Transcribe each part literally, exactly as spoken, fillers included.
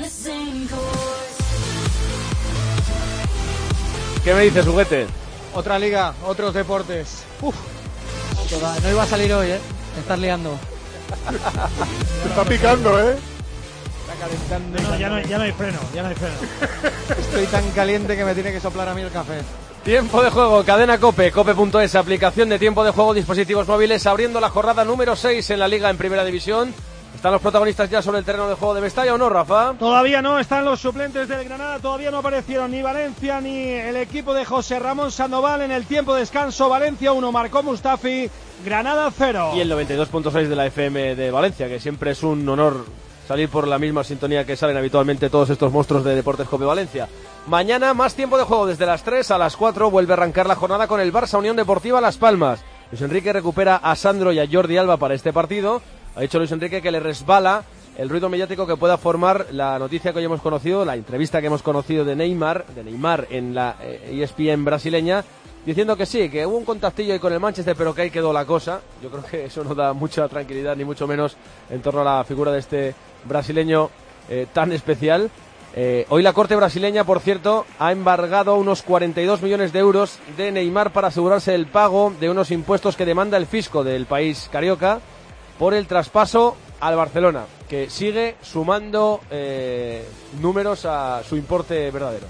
¿Qué me dices, juguete? Otra liga, otros deportes. Uf, no iba a salir hoy, ¿eh? Me estás liando. Te está picando, ¿eh? Está calentando. No, ya no, ya no hay freno, ya no hay freno. Estoy tan caliente que me tiene que soplar a mí el café. Tiempo de juego, cadena COPE, cope punto es, aplicación de tiempo de juego, dispositivos móviles, abriendo la jornada número seis en la Liga en Primera División. ¿Están los protagonistas ya sobre el terreno de juego de Mestalla o no, Rafa? Todavía no, están los suplentes del Granada, todavía no aparecieron ni Valencia ni el equipo de José Ramón Sandoval. En el tiempo de descanso, Valencia uno, marcó Mustafi, Granada cero. Y el noventa y dos punto seis de la F M de Valencia, que siempre es un honor salir por la misma sintonía que salen habitualmente todos estos monstruos de Deportes Cope Valencia. Mañana más tiempo de juego, desde las tres a las cuatro vuelve a arrancar la jornada con el Barça Unión Deportiva Las Palmas. Luis Enrique recupera a Sandro y a Jordi Alba para este partido. Ha dicho Luis Enrique que le resbala el ruido mediático que pueda formar la noticia que hoy hemos conocido, la entrevista que hemos conocido de Neymar, de Neymar en la eh, E S P N brasileña, diciendo que sí, que hubo un contactillo ahí con el Manchester, pero que ahí quedó la cosa. Yo creo que eso no da mucha tranquilidad, ni mucho menos en torno a la figura de este brasileño eh, tan especial. Eh, hoy la Corte brasileña, por cierto, ha embargado unos cuarenta y dos millones de euros de Neymar para asegurarse el pago de unos impuestos que demanda el fisco del país carioca por el traspaso al Barcelona, que sigue sumando eh, números a su importe verdadero.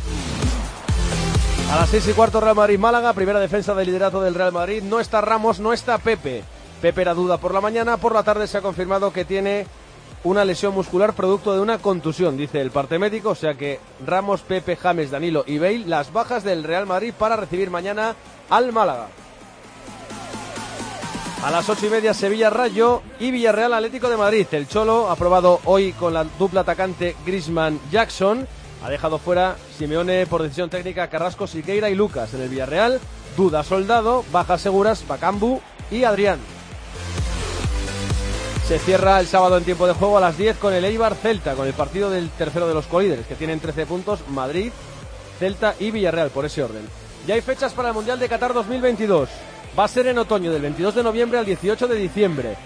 A las seis y cuarto, Real Madrid-Málaga, primera defensa del liderato del Real Madrid. No está Ramos, no está Pepe. Pepe era duda por la mañana, por la tarde se ha confirmado que tiene una lesión muscular producto de una contusión, dice el parte médico, o sea que Ramos, Pepe, James, Danilo y Bale, las bajas del Real Madrid para recibir mañana al Málaga. A las ocho y media, Sevilla-Rayo y Villarreal Atlético de Madrid. El Cholo ha probado hoy con la dupla atacante Griezmann-Jackson. Ha dejado fuera Simeone por decisión técnica Carrasco, Siqueira y Lucas. En el Villarreal, duda Soldado, bajas seguras Bakambu y Adrián. Se cierra el sábado en tiempo de juego a las diez con el Eibar-Celta, con el partido del tercero de los colíderes, que tienen trece puntos, Madrid, Celta y Villarreal, por ese orden. Ya hay fechas para el Mundial de Qatar dos mil veintidós. Va a ser en otoño, del veintidós de noviembre al dieciocho de diciembre.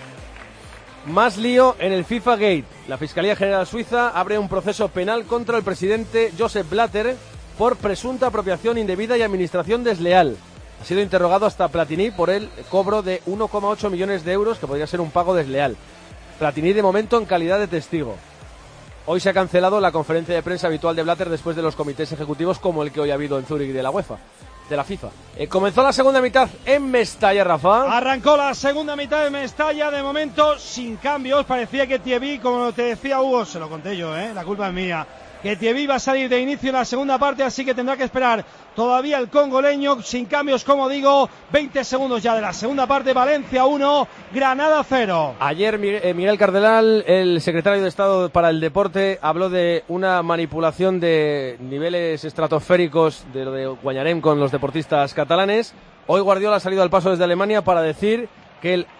Más lío en el FIFA Gate. La Fiscalía General Suiza abre un proceso penal contra el presidente Joseph Blatter por presunta apropiación indebida y administración desleal. Ha sido interrogado hasta Platini por el cobro de uno coma ocho millones de euros, que podría ser un pago desleal. Platini de momento en calidad de testigo. Hoy se ha cancelado la conferencia de prensa habitual de Blatter después de los comités ejecutivos como el que hoy ha habido en Zúrich de la UEFA. De la FIFA. Eh, comenzó la segunda mitad en Mestalla, Rafa. Arrancó la segunda mitad de Mestalla, de momento sin cambios. Parecía que Thierry, como te decía Hugo, se lo conté yo, ¿eh? La culpa es mía. Que Thierry va a salir de inicio en la segunda parte, así que tendrá que esperar todavía el congoleño, sin cambios, como digo. veinte segundos ya de la segunda parte. Valencia uno, Granada cero. Ayer Miguel Cardenal, el secretario de Estado para el Deporte, habló de una manipulación de niveles estratosféricos de lo de Guañarem con los deportistas catalanes. Hoy Guardiola ha salido al paso desde Alemania para decir que él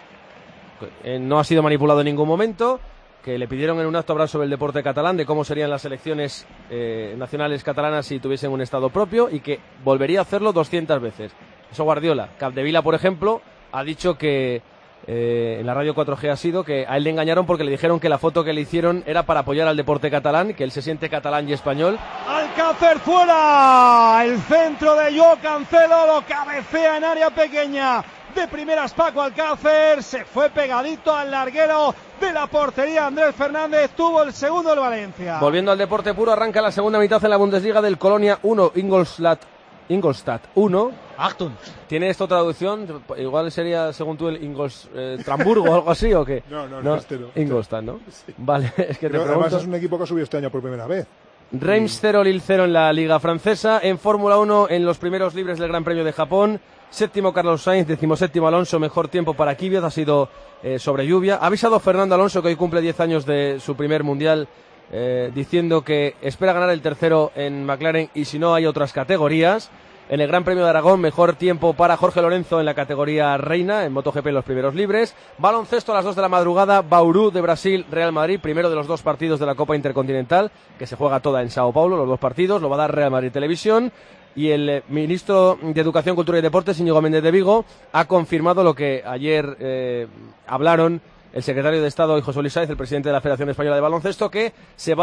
eh, no ha sido manipulado en ningún momento, que le pidieron en un acto hablar sobre el deporte catalán, de cómo serían las selecciones eh, nacionales catalanas si tuviesen un estado propio, y que volvería a hacerlo doscientas veces. Eso Guardiola. Capdevila, por ejemplo, ha dicho que eh, en la Radio cuatro G ha sido que a él le engañaron porque le dijeron que la foto que le hicieron era para apoyar al deporte catalán, que él se siente catalán y español. Alcácer fuera, el centro de Joao Cancelo, lo cabecea en área pequeña. De primeras Paco Alcácer, se fue pegadito al larguero de la portería. Andrés Fernández tuvo el segundo del Valencia. Volviendo al deporte puro, arranca la segunda mitad en la Bundesliga del Colonia uno, Ingolstadt Ingolstadt uno. Achtung. ¿Tiene esto traducción? Igual sería, según tú, el Ingolstramburgo o algo así, ¿o qué? No, no, no, no, este no. Ingolstadt, ¿no? Sí. Vale, es que Pero te pregunto. además es un equipo que ha subido este año por primera vez. Reims cero, Lille cero en la Liga Francesa. En Fórmula uno, en los primeros libres del Gran Premio de Japón. Séptimo Carlos Sainz, decimoséptimo Alonso, mejor tiempo para Kvyat, ha sido eh, sobre lluvia. Ha avisado Fernando Alonso, que hoy cumple diez años de su primer mundial, eh, diciendo que espera ganar el tercero en McLaren y si no hay otras categorías. En el Gran Premio de Aragón, mejor tiempo para Jorge Lorenzo en la categoría reina, en MotoGP en los primeros libres. Baloncesto a las dos de la madrugada, Bauru de Brasil, Real Madrid, primero de los dos partidos de la Copa Intercontinental, que se juega toda en Sao Paulo, los dos partidos, lo va a dar Real Madrid Televisión. Y el eh, ministro de Educación, Cultura y Deportes, Íñigo Méndez de Vigo, ha confirmado lo que ayer eh, hablaron el secretario de Estado y José Luis Sáez, el presidente de la Federación Española de Baloncesto, que se va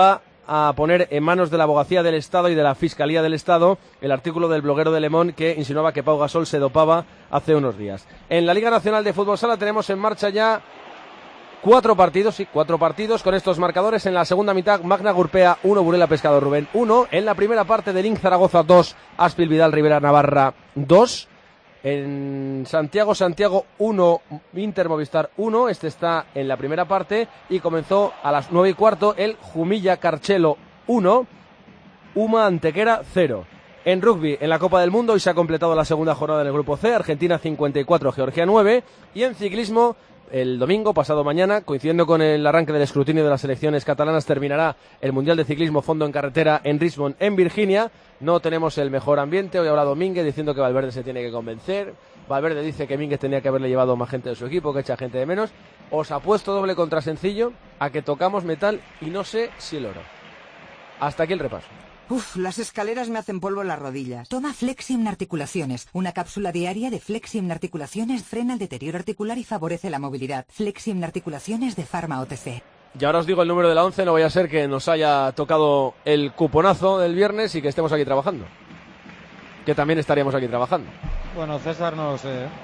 a poner en manos de la Abogacía del Estado y de la Fiscalía del Estado el artículo del bloguero de Le Monde que insinuaba que Pau Gasol se dopaba hace unos días. En la Liga Nacional de Fútbol Sala tenemos en marcha ya cuatro partidos, sí, cuatro partidos con estos marcadores. En la segunda mitad, Magna Gurpea uno, Burela Pescado Rubén uno. En la primera parte, de Link Zaragoza dos, Aspil Vidal Rivera Navarra dos. En Santiago, Santiago uno, Inter Movistar uno. Este está en la primera parte y comenzó a las nueve y cuarto el Jumilla Carchelo uno, Uma Antequera cero. En rugby, en la Copa del Mundo, hoy se ha completado la segunda jornada en el Grupo C, Argentina cincuenta y cuatro, Georgia nueve. Y en ciclismo, el domingo, pasado mañana, coincidiendo con el arranque del escrutinio de las selecciones catalanas, terminará el Mundial de Ciclismo Fondo en Carretera en Richmond, en Virginia. No tenemos el mejor ambiente. Hoy ha hablado Mínguez diciendo que Valverde se tiene que convencer. Valverde dice que Mínguez tenía que haberle llevado más gente de su equipo, que echa gente de menos. Os apuesto doble contra sencillo a que tocamos metal y no sé si el oro. Hasta aquí el repaso. Uf, las escaleras me hacen polvo en las rodillas. Toma Flexium Articulaciones. Una cápsula diaria de Flexium Articulaciones frena el deterioro articular y favorece la movilidad. Flexium Articulaciones de Pharma O T C. Y ahora os digo el número de la once, no vaya a ser que nos haya tocado el cuponazo del viernes y que estemos aquí trabajando. Que también estaríamos aquí trabajando. Bueno, César no lo sé, ¿eh?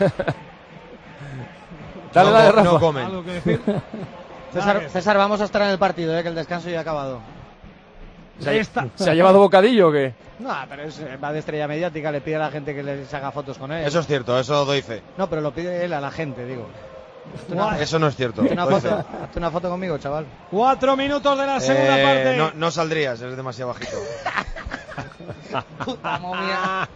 Dale, no, dale, Rafa. No comen. ¿Algo que decir? César, César, vamos a estar en el partido, ¿eh? Que el descanso ya ha acabado. ¿Se ha, ¿Se ha llevado bocadillo o qué? No, pero es, va de estrella mediática, le pide a la gente que les haga fotos con él. Eso es cierto, eso doy fe. No, pero lo pide él a la gente, digo. Una, eso no es cierto. Hazte una, foto, hazte una foto conmigo, chaval. Cuatro minutos de la segunda eh, parte. No, no saldrías, eres demasiado bajito. Puta momia.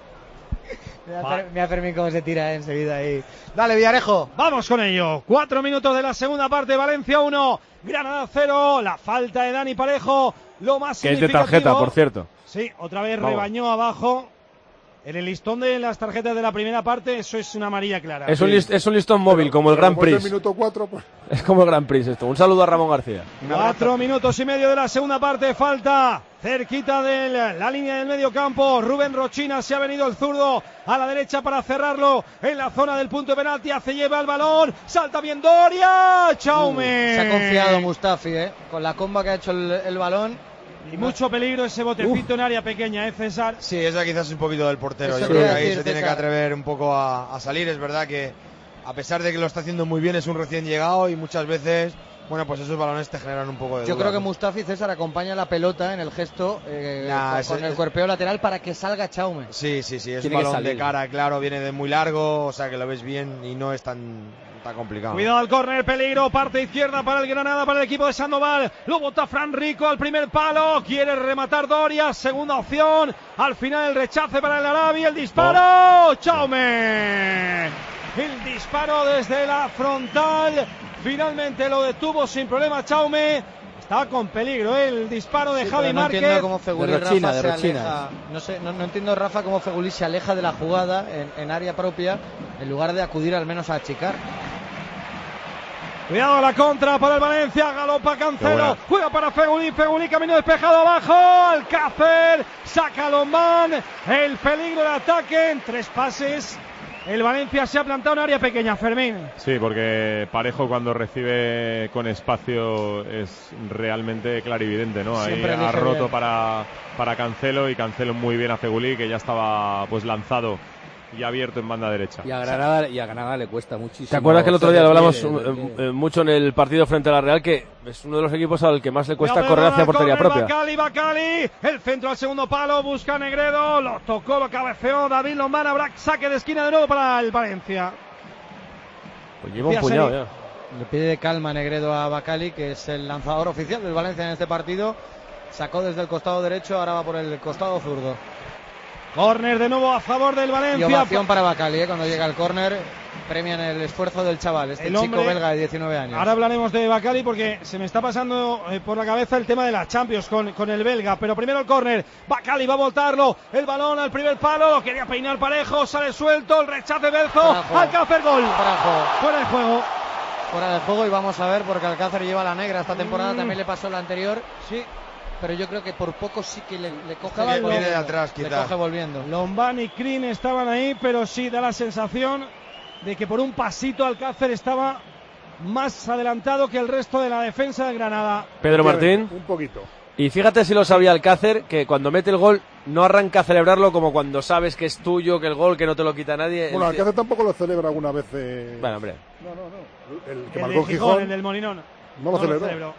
Mira Fermín cómo se tira eh, enseguida ahí. Dale, Villarejo. Vamos con ello. Cuatro minutos de la segunda parte. Valencia uno, Granada cero. La falta de Dani Parejo. Lo más que es de significativo. tarjeta, por cierto. Sí, otra vez Vamos. rebañó abajo. En el listón de las tarjetas de la primera parte, eso es una amarilla clara. Es un, list, es un listón móvil, Pero, como el Grand después del Prix. minuto cuatro, pues. Es como el Grand Prix esto. Un saludo a Ramón García. Cuatro minutos y medio de la segunda parte. Falta cerquita de la línea del medio campo. Rubén Rochina, se ha venido el zurdo a la derecha para cerrarlo en la zona del punto de penalti. Hace lleva el balón. Salta bien Doria. Chaume. Uh, se ha confiado Mustafi, ¿eh? Con la comba que ha hecho el, el balón. Y mucho peligro ese botecito Uf. en área pequeña, ¿eh, César? Sí, esa quizás es un poquito del portero. Eso Yo creo que ahí decir, se tiene César. que atrever un poco a, a salir. Es verdad que, a pesar de que lo está haciendo muy bien, es un recién llegado y muchas veces, bueno, pues esos balones te generan un poco de Yo duda, creo que ¿no? Mustafi, César, acompaña la pelota en el gesto eh, Nah, con, ese, con el es... cuerpeo lateral para que salga Chaume. Sí, sí, sí, es Tiene un que balón de salir. cara, claro, viene de muy largo, o sea que lo ves bien y no es tan, tan complicado. Cuidado al córner, peligro, parte izquierda para el Granada, para el equipo de Sandoval. Lo bota Fran Rico al primer palo, quiere rematar Doria, segunda opción. Al final el rechace para el Arabi, el disparo, Chaume. El disparo desde la frontal, finalmente lo detuvo sin problema Chaume. Estaba con peligro, ¿eh? El disparo de Sí, Javi pero no Márquez. entiendo cómo Feguli De Rochina, Rafa de se Rochina. aleja. No sé, no, no entiendo Rafa cómo Feguli se aleja de la jugada en, en área propia en lugar de acudir al menos a achicar. Cuidado a la contra para el Valencia, galopa Cancelo, juega para Feguli, Feguli camino despejado abajo, Alcácer, saca Lombán, el peligro de ataque en tres pases. El Valencia se ha plantado en área pequeña, Fermín. Sí, porque Parejo cuando recibe con espacio es realmente clarividente, ¿no? Ahí Siempre ha elige roto bien. para, para Cancelo y Cancelo muy bien a Feguli, que ya estaba pues lanzado y abierto en banda derecha. Y a Granada, y a Granada le cuesta muchísimo. ¿Te acuerdas que el otro día lo hablamos Despliegue, eh, despliegue. eh, mucho en el partido frente a la Real, que es uno de los equipos al que más le cuesta Cuidado, correr hacia portería córner, propia? Bacali, Bacali, el centro al segundo palo, busca Negredo, lo tocó, lo cabeceó David Lombán, habrá saque de esquina de nuevo para el Valencia. Pues lleva un puñado ya. Le pide calma Negredo a Bacali, que es el lanzador oficial del Valencia en este partido. Sacó desde el costado derecho, ahora va por el costado zurdo. Córner de nuevo a favor del Y Valencia. ovación para Bacali, ¿eh? Cuando llega el córner, premian el esfuerzo del chaval, este El chico hombre- belga de diecinueve años. Ahora hablaremos de Bacali porque se me está pasando eh, por la cabeza el tema de la Champions con, con el belga. Pero primero el córner. Bacali va a voltarlo. El balón al primer palo. Lo quería peinar Parejo. Sale suelto. El rechace Belzo. Fuera de juego. Alcácer gol. Fuera de juego. Fuera de juego. Fuera de juego y vamos a ver porque Alcácer lleva la negra esta temporada, Mm. también le pasó la anterior. Sí. Pero yo creo que por poco sí que le, le coge Estaba el volviendo. viene de atrás, Le quizás. coge volviendo. Lombán y Crin estaban ahí, pero sí da la sensación de que por un pasito Alcácer estaba más adelantado que el resto de la defensa de Granada. Pedro Martín. Un poquito. Y fíjate si lo sabía Alcácer, que cuando mete el gol no arranca a celebrarlo como cuando sabes que es tuyo, que el gol, que no te lo quita nadie. Bueno, Alcácer tampoco lo celebra alguna vez. Eh... Bueno, hombre. No, no, no. El que el marcó de Gijón, Gijón, el del Molinón. no lo no celebró. Lo celebró.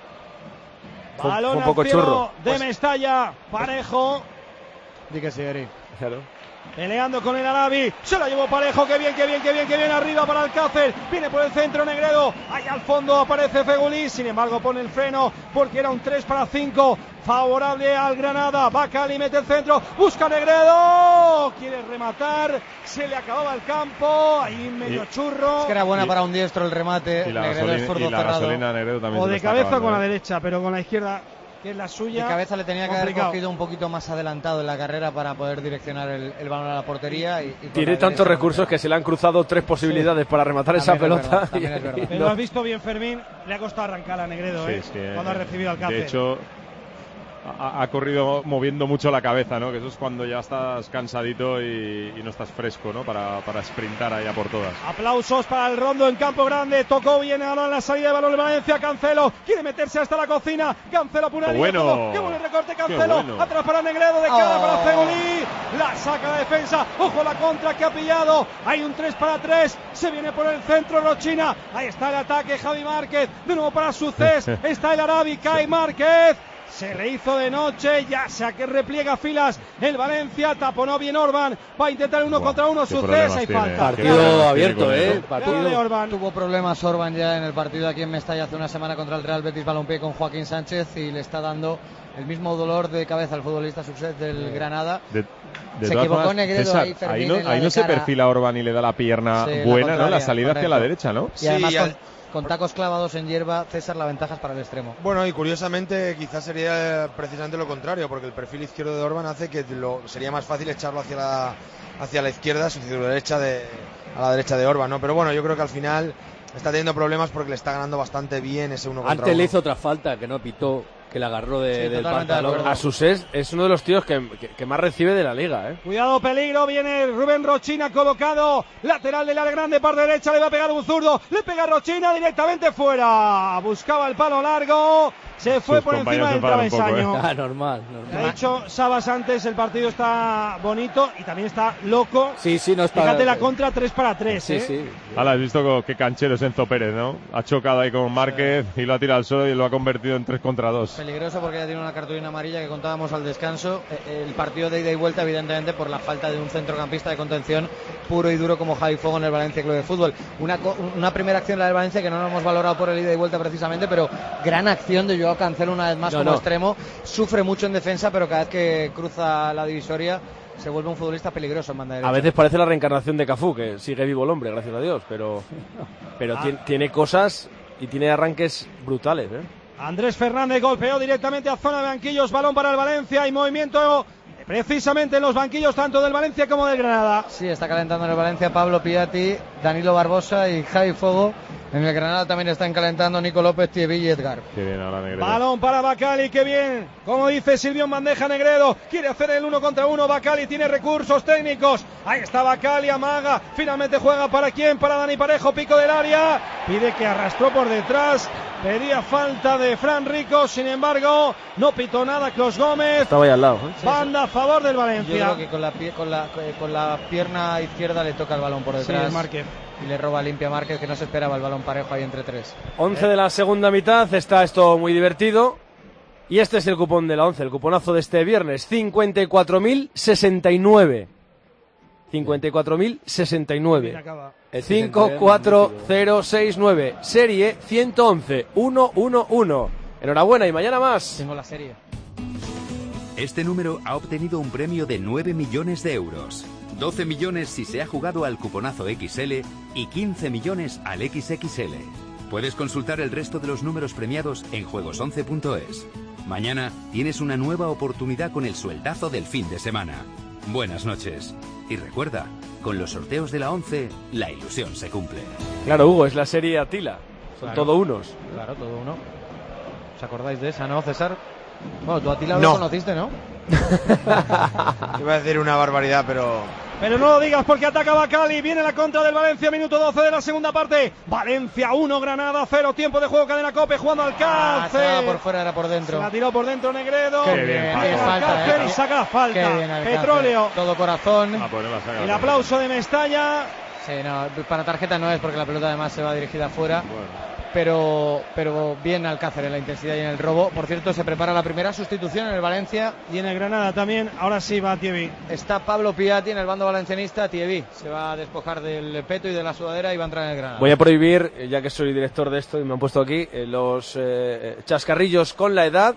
Fue, Balón fue un poco al cielo churro. de Pues, Mestalla, Parejo. Di que sí, Eri. claro. Peleando con el Arabi, se la llevó Parejo, que bien, que bien, que bien, que bien, arriba para Alcácer, viene por el centro Negredo, ahí al fondo aparece Fegulí, sin embargo pone el freno porque era un tres para cinco, favorable al Granada, Bacali mete el centro, busca Negredo, quiere rematar, se le acababa el campo, ahí medio Y, churro. Es que era buena y, para un diestro el remate, y la Negredo gasolina, es zurdo y la cerrado. gasolina Negredo también O se lo de está cabeza acabando, con la ¿eh? derecha, pero con la izquierda, que es la suya. De cabeza le tenía que haber complicado. cogido un poquito más adelantado en la carrera para poder direccionar el, el balón a la portería. Y, y con Tiene la tantos derecha recursos no. que se le han cruzado tres posibilidades sí. para rematar esa También es pelota. verdad, también es verdad. Pero has visto bien, Fermín, le ha costado arrancar a Negredo, Sí, ¿eh? es que, cuando ha recibido Alcácer. De hecho, ha, ha corrido moviendo mucho la cabeza, ¿no? Que eso es cuando ya estás cansadito y, y no estás fresco, ¿no? Para, para sprintar allá por todas. Aplausos para el Rondo en campo grande. Tocó bien ahora en la salida de balón de Valencia. Cancelo quiere meterse hasta la cocina. Cancelo por una ¡Qué línea. bueno! Todo. ¡Qué buen recorte, Cancelo! Bueno. Atrás para Negredo, de cara Oh. para Fegulí. La saca la defensa. Ojo la contra que ha pillado. Hay un tres para tres. Se viene por el centro Rochina. Ahí está el ataque, Javi Márquez. De nuevo para Sucés. Está el Arabi, cae Márquez. Se le hizo de noche, ya sea que repliega filas el Valencia, taponó bien Orban, va a intentar uno Buah, contra uno, qué Sucés, problemas hay tiene, falta. qué Partido problemas tiene abierto, con ¿eh? eso. Partido. Gol de Orban. Tuvo problemas Orban ya en el partido aquí en Mestalla hace una semana contra el Real Betis Balompié con Joaquín Sánchez y le está dando el mismo dolor de cabeza al futbolista Sucés del Granada. De, de Se todas equivocó formas, Negredo César, ahí, Fermín, ahí no, en la ahí de no se cara. perfila Orban y le da la pierna Sí, la buena, ¿no? La contraria, salida hacia la correcto. derecha, ¿no? Y Sí, además al- con, con tacos clavados en hierba, César, la ventaja es para el extremo. Bueno, y curiosamente quizás sería precisamente lo contrario, porque el perfil izquierdo de Orban hace que lo, sería más fácil echarlo hacia la, hacia la izquierda, su derecha de, a la derecha de Orban, ¿no? Pero bueno, yo creo que al final está teniendo problemas porque le está ganando bastante bien ese uno contra Antes le uno. hizo otra falta que no pitó, que la agarró de, Sí, del totalmente de pantalón. acuerdo. A Susés es uno de los tíos que, que, que más recibe de la liga, ¿eh? Cuidado, peligro, viene Rubén Rochina colocado, lateral del área grande, par derecha, le va a pegar un zurdo, le pega Rochina directamente fuera, buscaba el palo largo, se fue Sus por encima compañeros se del enfadan un poco, travesaño. Ah, normal, Ha normal. dicho Sabas antes, el partido está bonito y también está loco. Sí, sí, no es para... Fíjate la contra tres para tres, Sí, ¿eh? sí. Ahora has visto co- qué canchero es Enzo Pérez, ¿no? Ha chocado ahí con Márquez y lo ha tirado al suelo y lo ha convertido en tres contra dos. Peligroso porque ya tiene una cartulina amarilla que contábamos al descanso. Eh, El partido de ida y vuelta, evidentemente, por la falta de un centrocampista de contención puro y duro como Javi Fogo en el Valencia Club de Fútbol. Una, co- una primera acción, la del Valencia, que no lo hemos valorado por el ida y vuelta precisamente, pero gran acción de Joao Cancelo una vez más No, como no. extremo. Sufre mucho en defensa, pero cada vez que cruza la divisoria se vuelve un futbolista peligroso en banda derecha. A veces parece la reencarnación de Cafú, que sigue vivo el hombre, gracias a Dios, pero, pero Ah. tiene, tiene cosas y tiene arranques brutales, ¿eh? Andrés Fernández golpeó directamente a zona de banquillos, balón para el Valencia y movimiento precisamente en los banquillos tanto del Valencia como del Granada. Sí, está calentando en el Valencia Pablo Piatti, Danilo Barbosa y Javi Fogo. En el Granada también están calentando Nico López, Thierry y Edgar. Qué bien ahora Negredo. Balón para Bacali, que bien, como dice Silvio en bandeja Negredo, quiere hacer el uno contra uno, Bacali tiene recursos técnicos, ahí está Bacali, amaga, finalmente juega para quién, para Dani Parejo, pico del área, pide que arrastró por detrás, pedía falta de Fran Rico, sin embargo, no pitó nada Clos Gómez, Estaba ahí al lado, ¿eh? banda a favor del Yo Valencia. creo que con la, pie- con, la, con la pierna izquierda le toca el balón por Sí, detrás. es Márquez. Y le roba limpia a Márquez, que no se esperaba el balón parejo ahí entre tres. once de la segunda mitad, está esto muy divertido. Y este es el cupón de la once, el cuponazo de este viernes, cincuenta y cuatro mil sesenta y nueve. cincuenta y cuatro mil sesenta y Bien, nueve. acaba. El cinco cuatro cero seis nueve, serie ciento once, ciento once. Enhorabuena y mañana más. Tengo la serie. Este número ha obtenido un premio de nueve millones de euros. doce millones si se ha jugado al cuponazo X L y quince millones al X X L. Puedes consultar el resto de los números premiados en juegos once punto es. Mañana tienes una nueva oportunidad con el sueldazo del fin de semana. Buenas noches. Y recuerda, con los sorteos de la once, la ilusión se cumple. Claro, Hugo, es la serie Atila. Son Claro. todo unos. Claro, todo uno. ¿Os acordáis de esa, no, César? Bueno, tú a Atila No. lo conociste, ¿no? Iba a decir una barbaridad, pero Pero no lo digas porque ataca Bacali. Viene la contra del Valencia, minuto doce de la segunda parte. Valencia uno, Granada cero. Tiempo de juego, Cadena COPE, jugando al Ah, se Alcácer. va por fuera, era por dentro. Se la tiró por dentro Negredo. Qué bien, Saca qué falta, Alcácer eh. y saca la falta. Qué bien, Alcácer. Petróleo. Todo corazón. Ah, pues no la saca. El aplauso de Mestalla. Sí, no, para tarjeta no es porque la pelota además se va dirigida afuera. Bueno. Pero, pero bien Alcácer en la intensidad y en el robo. Por cierto, se prepara la primera sustitución en el Valencia. Y en el Granada también. Ahora sí va Thievi. Está Pablo Piatti en el bando valencianista. Thievi se va a despojar del peto y de la sudadera y va a entrar en el Granada. Voy a prohibir, eh, ya que soy director de esto y me han puesto aquí, eh, los eh, chascarrillos con la edad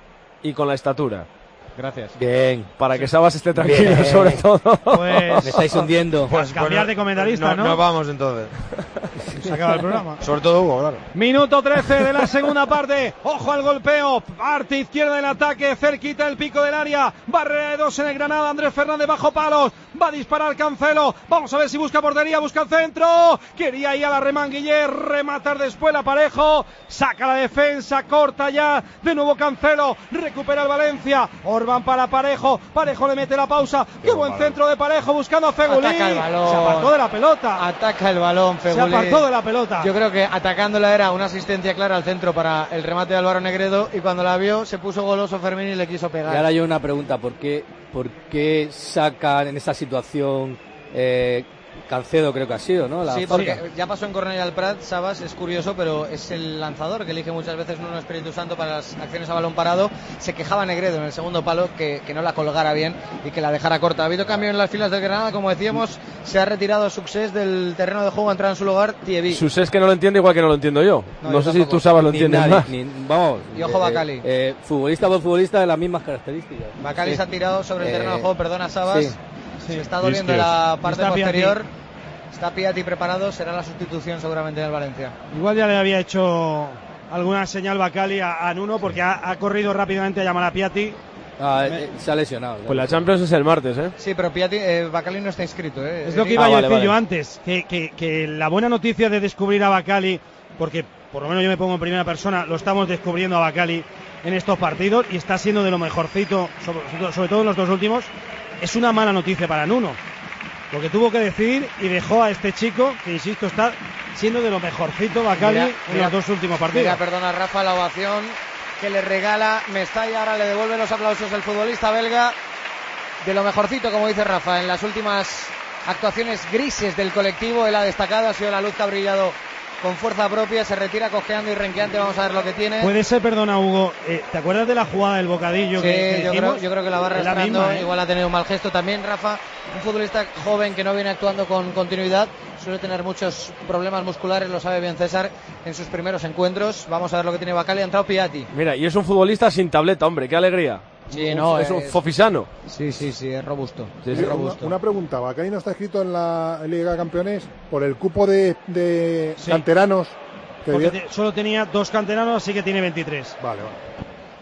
y con la estatura. Gracias. Bien. Para que Sabas esté tranquilo, Bien. sobre todo. Pues Me estáis hundiendo. Pues cambiar de comentarista, ¿no? Nos vamos entonces. Se acaba el programa. Sobre todo Hugo, claro. Minuto trece de la segunda parte. Ojo al golpeo. Parte izquierda del ataque. Cerquita el pico del área. Barrera de dos en el Granada. Andrés Fernández bajo palos. Va a disparar Cancelo. Vamos a ver si busca portería. Busca el centro. Quería ir a la Remanguiller. Rematar después la Parejo. Saca la defensa. Corta ya. De nuevo Cancelo. Recupera el Valencia. Orban para Parejo. Parejo le mete la pausa. Qué, Qué buen centro de Parejo. Buscando a Fegulí. Ataca el balón. Se apartó de la pelota. Ataca el balón Fegulí. Se apartó de la pelota. Yo creo que atacándola era una asistencia clara al centro para el remate de Álvaro Negredo y cuando la vio se puso goloso Fermín y le quiso pegar. Y ahora yo una pregunta, ¿por qué, por qué sacan en esta situación eh, Cancedo, creo que ha sido, ¿no? La sí, falta. porque ya pasó en Cornellà al Prat, Sabas, es curioso, pero es el lanzador que elige muchas veces Nuno Espíritu Santo para las acciones a balón parado. Se quejaba Negredo en el segundo palo que, que no la colgara bien y que la dejara corta. Ha habido cambio en las filas del Granada, como decíamos, se ha retirado Succés del terreno de juego, ha entrado en su lugar Thievi. Succés que no lo entiende igual que no lo entiendo yo. No, No, yo sé si tampoco. tú Sabas lo Ni entiendes nadie, más. ni- vamos. Y ojo Bacali. Eh, eh, futbolista por futbolista de las mismas características. Bacali Sí. se ha tirado sobre el Eh, terreno de juego, perdona Sabas. sí. Se está doliendo Isquios. la parte Está posterior. Piatti. Está Piatti preparado, será la sustitución seguramente en el Valencia. Igual ya le había hecho alguna señal Bacali a, a Nuno porque ha, ha corrido rápidamente a llamar a Piatti. Ah, eh, se ha lesionado. Pues la Champions es el martes, ¿eh? Sí, pero Piatti, eh, Bacali no está inscrito. ¿eh? Es lo que Eh, iba Ah, a vale, decir vale. yo antes, que, que, que la buena noticia de descubrir a Bacali, porque por lo menos yo me pongo en primera persona, lo estamos descubriendo a Bacali en estos partidos y está siendo de lo mejorcito, sobre, sobre todo en los dos últimos, es una mala noticia para Nuno. Porque tuvo que decidir y dejó a este chico, que insisto, está siendo de lo mejorcito Bacali Mira, en mira, los dos últimos partidos. Mira, perdona Rafa, la ovación que le regala Mestalla, ahora le devuelve los aplausos el futbolista belga. De lo mejorcito, como dice Rafa, en las últimas actuaciones grises del colectivo, él ha destacado, ha sido la luz que ha brillado con fuerza propia, se retira cojeando y renqueante, vamos a ver lo que tiene. Puede ser, perdona Hugo, eh, ¿te acuerdas de la jugada del bocadillo? Sí, que, que yo, creo, dijimos? yo creo que la va Es la arrastrando, misma, ¿eh? igual ha tenido un mal gesto también, Rafa. Un futbolista joven que no viene actuando con continuidad, suele tener muchos problemas musculares, lo sabe bien César, en sus primeros encuentros. Vamos a ver lo que tiene Bacali, ha entrado Piatti. Mira, y es un futbolista sin tableta, hombre, qué alegría. Sí, Un- no, es un es- fofisano. Sí, sí, sí, es robusto. Sí, es sí. Una, robusto. una pregunta, Bacali no está escrito en la Liga de Campeones por el cupo de, de Sí. canteranos que Porque debía- te- solo tenía dos canteranos, así que tiene veintitrés. Vale, vale.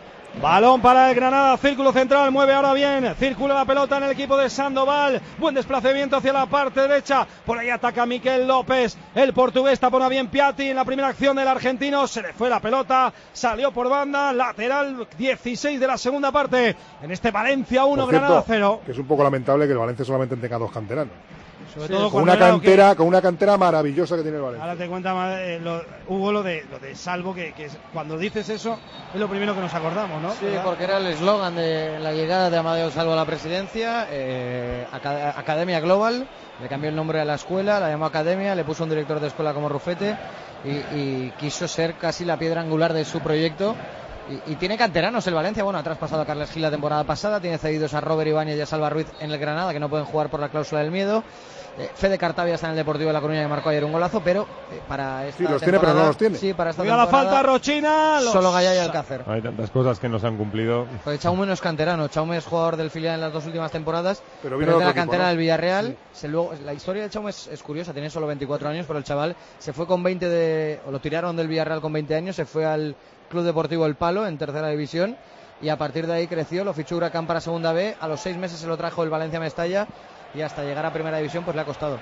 Balón para el Granada, círculo central, mueve ahora bien, circula la pelota en el equipo de Sandoval, buen desplazamiento hacia la parte derecha, por ahí ataca Miquel López, el portugués tapona bien Piatti en la primera acción del argentino, se le fue la pelota, salió por banda, lateral dieciséis de la segunda parte, en este Valencia uno, Por cierto, Granada cero. que es un poco lamentable que el Valencia solamente tenga dos canteranos. Sobre Sí, todo Con cuando una era lo que- cantera, con una cantera maravillosa que tiene el Valencia. Ahora te cuenta más, eh, lo- Hugo lo de, lo de Salvo, que, que es- cuando dices eso es lo primero que nos acordamos, ¿no? Sí, ¿Verdad? porque era el eslogan de la llegada de Amadeo Salvo a la presidencia, eh, Aca- Academia Global, le cambió el nombre a la escuela, la llamó Academia, le puso un director de escuela como Rufete y, y quiso ser casi la piedra angular de su proyecto. Y, y tiene canteranos el Valencia, bueno, ha traspasado a Carles Gil la temporada pasada, tiene cedidos a Robert Ibáñez y a Salva Ruiz en el Granada, que no pueden jugar por la cláusula del miedo. Eh, Fede Cartavia está en el Deportivo de La Coruña, que marcó ayer un golazo, pero eh, para esta Sí, los tiene, pero temporada- no los tiene. Sí, para esta Cuidado la temporada, falta, Rochina. los- solo Gallá y Alcácer. Hay tantas cosas que nos han cumplido. Pues Chaume no es canterano, Chaume es jugador del filial en las dos últimas temporadas, Pero pero, vino es de de la otro equipo, cantera ¿no? del Villarreal. Sí. Se luego, la historia de Chaume es, es curiosa, tiene solo veinticuatro años, pero el chaval se fue con veinte de, o lo tiraron del Villarreal con veinte años, se fue al Club Deportivo El Palo en tercera división y a partir de ahí creció, lo fichó Huracán para segunda B, a los seis meses se lo trajo el Valencia Mestalla y hasta llegar a primera división pues le ha costado.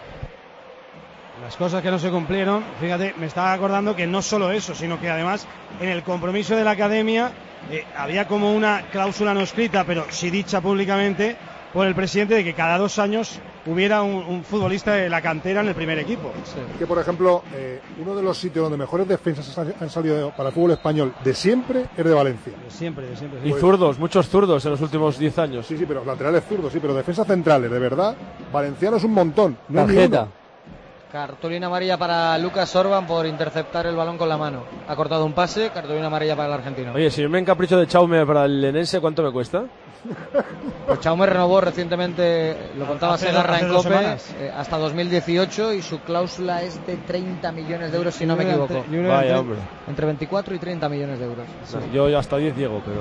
Las cosas que no se cumplieron, fíjate, me estaba acordando que no solo eso, sino que además en el compromiso de la academia eh, había como una cláusula no escrita, pero sí dicha públicamente por el presidente, de que cada dos años hubiera un, un futbolista de la cantera en el primer equipo. Sí. Que, por ejemplo, eh, uno de los sitios donde mejores defensas han, han salido para el fútbol español de siempre es de Valencia. De siempre, de siempre. Y zurdos, muchos zurdos en los últimos diez años. Sí, sí, pero laterales zurdos, sí, pero defensas centrales, de verdad, valencianos un montón. No Tarjeta. Cartulina amarilla para Lucas Orban por interceptar el balón con la mano. Ha cortado un pase, cartulina amarilla para el argentino. Oye, si yo me encapricho de Chaume para el Lenense, ¿cuánto me cuesta? Pues Chaume renovó recientemente, lo contaba Hace- Segarra hace en dos COPE, semanas. eh, hasta dos mil dieciocho y su cláusula es de treinta millones de euros, si no me equivoco. Vaya, hombre. Entre veinticuatro y treinta millones de euros. Yo hasta diez llego, pero...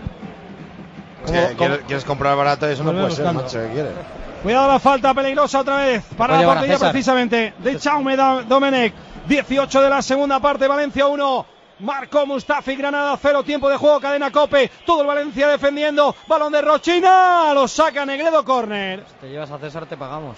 Es que ¿Quieres, quieres comprar barato y eso no puede Volvemos ser, buscando. macho, ¿qué quieres? Cuidado la falta peligrosa otra vez para Puede la llevar a portería César. precisamente de Chaume Da- Domenech. dieciocho de la segunda parte, Valencia uno. Marcó Mustafi, Granada cero, tiempo de juego, cadena COPE, todo el Valencia defendiendo, balón de Rochina, lo saca Negredo, córner. Si te llevas a César te pagamos.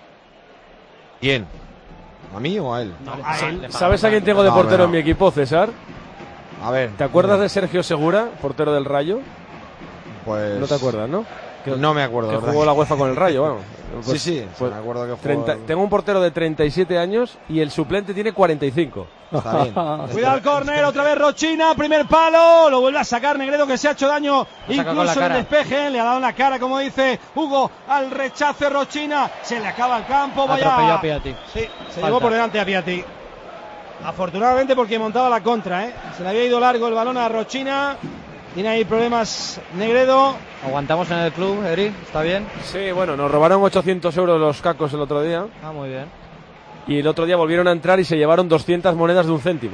¿Quién? ¿A mí o a él? A él. ¿Sabes a quién tengo de No, portero no. en mi equipo, César? A ver. ¿Te acuerdas de Sergio Segura, portero del Rayo? Pues... No te acuerdas, ¿no? Que, No me acuerdo. que ¿verdad? jugó la UEFA con el Rayo, vamos. Sí, sí, pues, me acuerdo que jugó... treinta tengo un portero de treinta y siete años y el suplente tiene cuarenta y cinco. Está bien. Cuidado el córner, otra vez Rochina, primer palo, lo vuelve a sacar Negredo que se ha hecho daño Lo saca con la incluso en el cara. despeje, le ha dado en la cara como dice Hugo al rechace Rochina, se le acaba el campo, Atropelló vaya. a Piatti. Sí, se Falta. llevó por delante a Piatti. Afortunadamente porque montaba la contra, ¿eh? Se le había ido largo el balón a Rochina. Tiene ahí problemas Negredo. ¿Aguantamos en el club, Eri? ¿Está bien? Sí, bueno, nos robaron ochocientos euros los cacos el otro día Ah, muy bien. y el otro día volvieron a entrar y se llevaron doscientas monedas de un céntimo.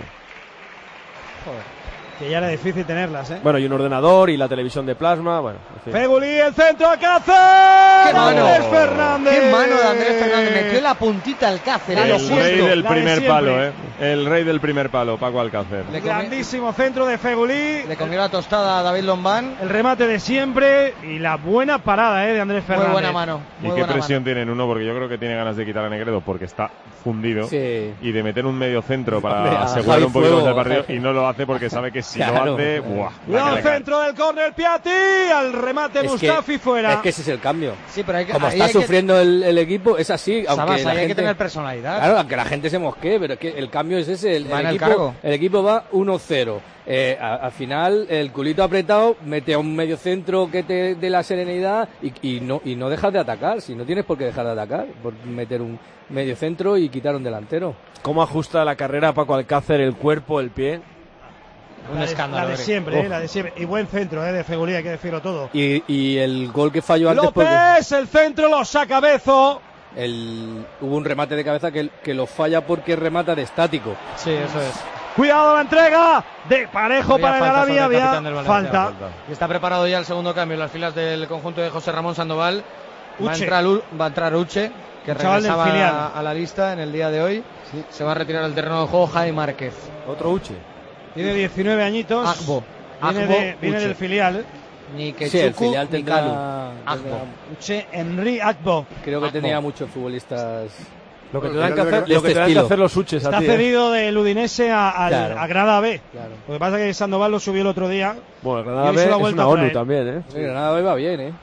Joder. Que ya era difícil tenerlas, ¿eh? Bueno, y un ordenador y la televisión de plasma, bueno, en fin. Fegulí, el centro, Alcácer. ¡Qué mano! Andrés Fernández. ¡Qué mano de Andrés Fernández! Metió la puntita al Cáceres. La de lo El siempre. rey justo. del la de primer siempre. palo, ¿eh? El rey del primer palo, Paco Alcácer. Le comi- Grandísimo centro de Fegulí. Le comió la tostada a David Lombán. El remate de siempre y la buena parada, ¿eh? De Andrés Muy Fernández. buena mano. ¿Y Muy qué buena presión mano. tienen uno? Porque yo creo que tiene ganas de quitar a Negredo porque está fundido. Sí. Y de meter un medio centro para Hombre, a asegurar Javi un poquito Fuego, más el partido. Javi. Y no lo hace porque sabe que si Claro. lo hace, ¡buah! Cuidado la al que le cae. centro del córner, Piatti. Al remate Es Mustafi que, fuera. es que ese es el cambio. Sí, pero hay que, Como ahí está hay que- sufriendo el, el equipo, es así. Sabas, Aunque ahí la hay gente, que tener personalidad. Claro, aunque la gente se mosquee, pero es que el cambio es ese. El, Va en el equipo, cargo. el equipo va uno cero. Eh, a- al final, el culito apretado mete a un medio centro que te dé la serenidad y, y no y no dejas de atacar. Si no tienes por qué dejar de atacar, por meter un medio centro y quitar un delantero. ¿Cómo ajusta la carrera Paco Alcácer, el cuerpo, el pie? Un La de- escándalo. La de Eri. siempre, Uf. ¿eh? La de siempre. Y buen centro, ¿eh? De Fegulí, hay que decirlo todo. Y, y el gol que falló antes porque López, el centro, lo saca Bezo. el, hubo un remate de cabeza que, que lo falla porque remata de estático. Sí, eso es. Cuidado la entrega de Parejo Había para el falta Arabia. sobre el Había capitán del Valencia. falta. Y está preparado ya el segundo cambio en las filas del conjunto de José Ramón Sandoval. Va a Uche. entrar, Lu- va a entrar Uche, que El chaval del regresaba filial. a, a la lista en el día de hoy. Se va a retirar al terreno de juego Javi Márquez. Otro Uche. Tiene diecinueve añitos. Agbo. Viene, Agbo, de- viene Uche. del filial. Ni que Sí, el Chuku, filial ni tendrá, Calu. tendrá- Agbo. Uche Henry Agbo. creo que Agbo. tenía muchos futbolistas. Lo que te Bueno, dan que final de hacer, de lo que este te dan que estilo. hacer los Uches a Está ti, ¿eh? cedido del Udinese a, al- Claro. a Granada B. Claro. Lo que pasa es que Sandoval lo subió el otro día. Bueno, el Y Granada hoy B se lo ha es vuelto una a ONU traer. también, ¿eh? Sí, Granada va bien, ¿eh?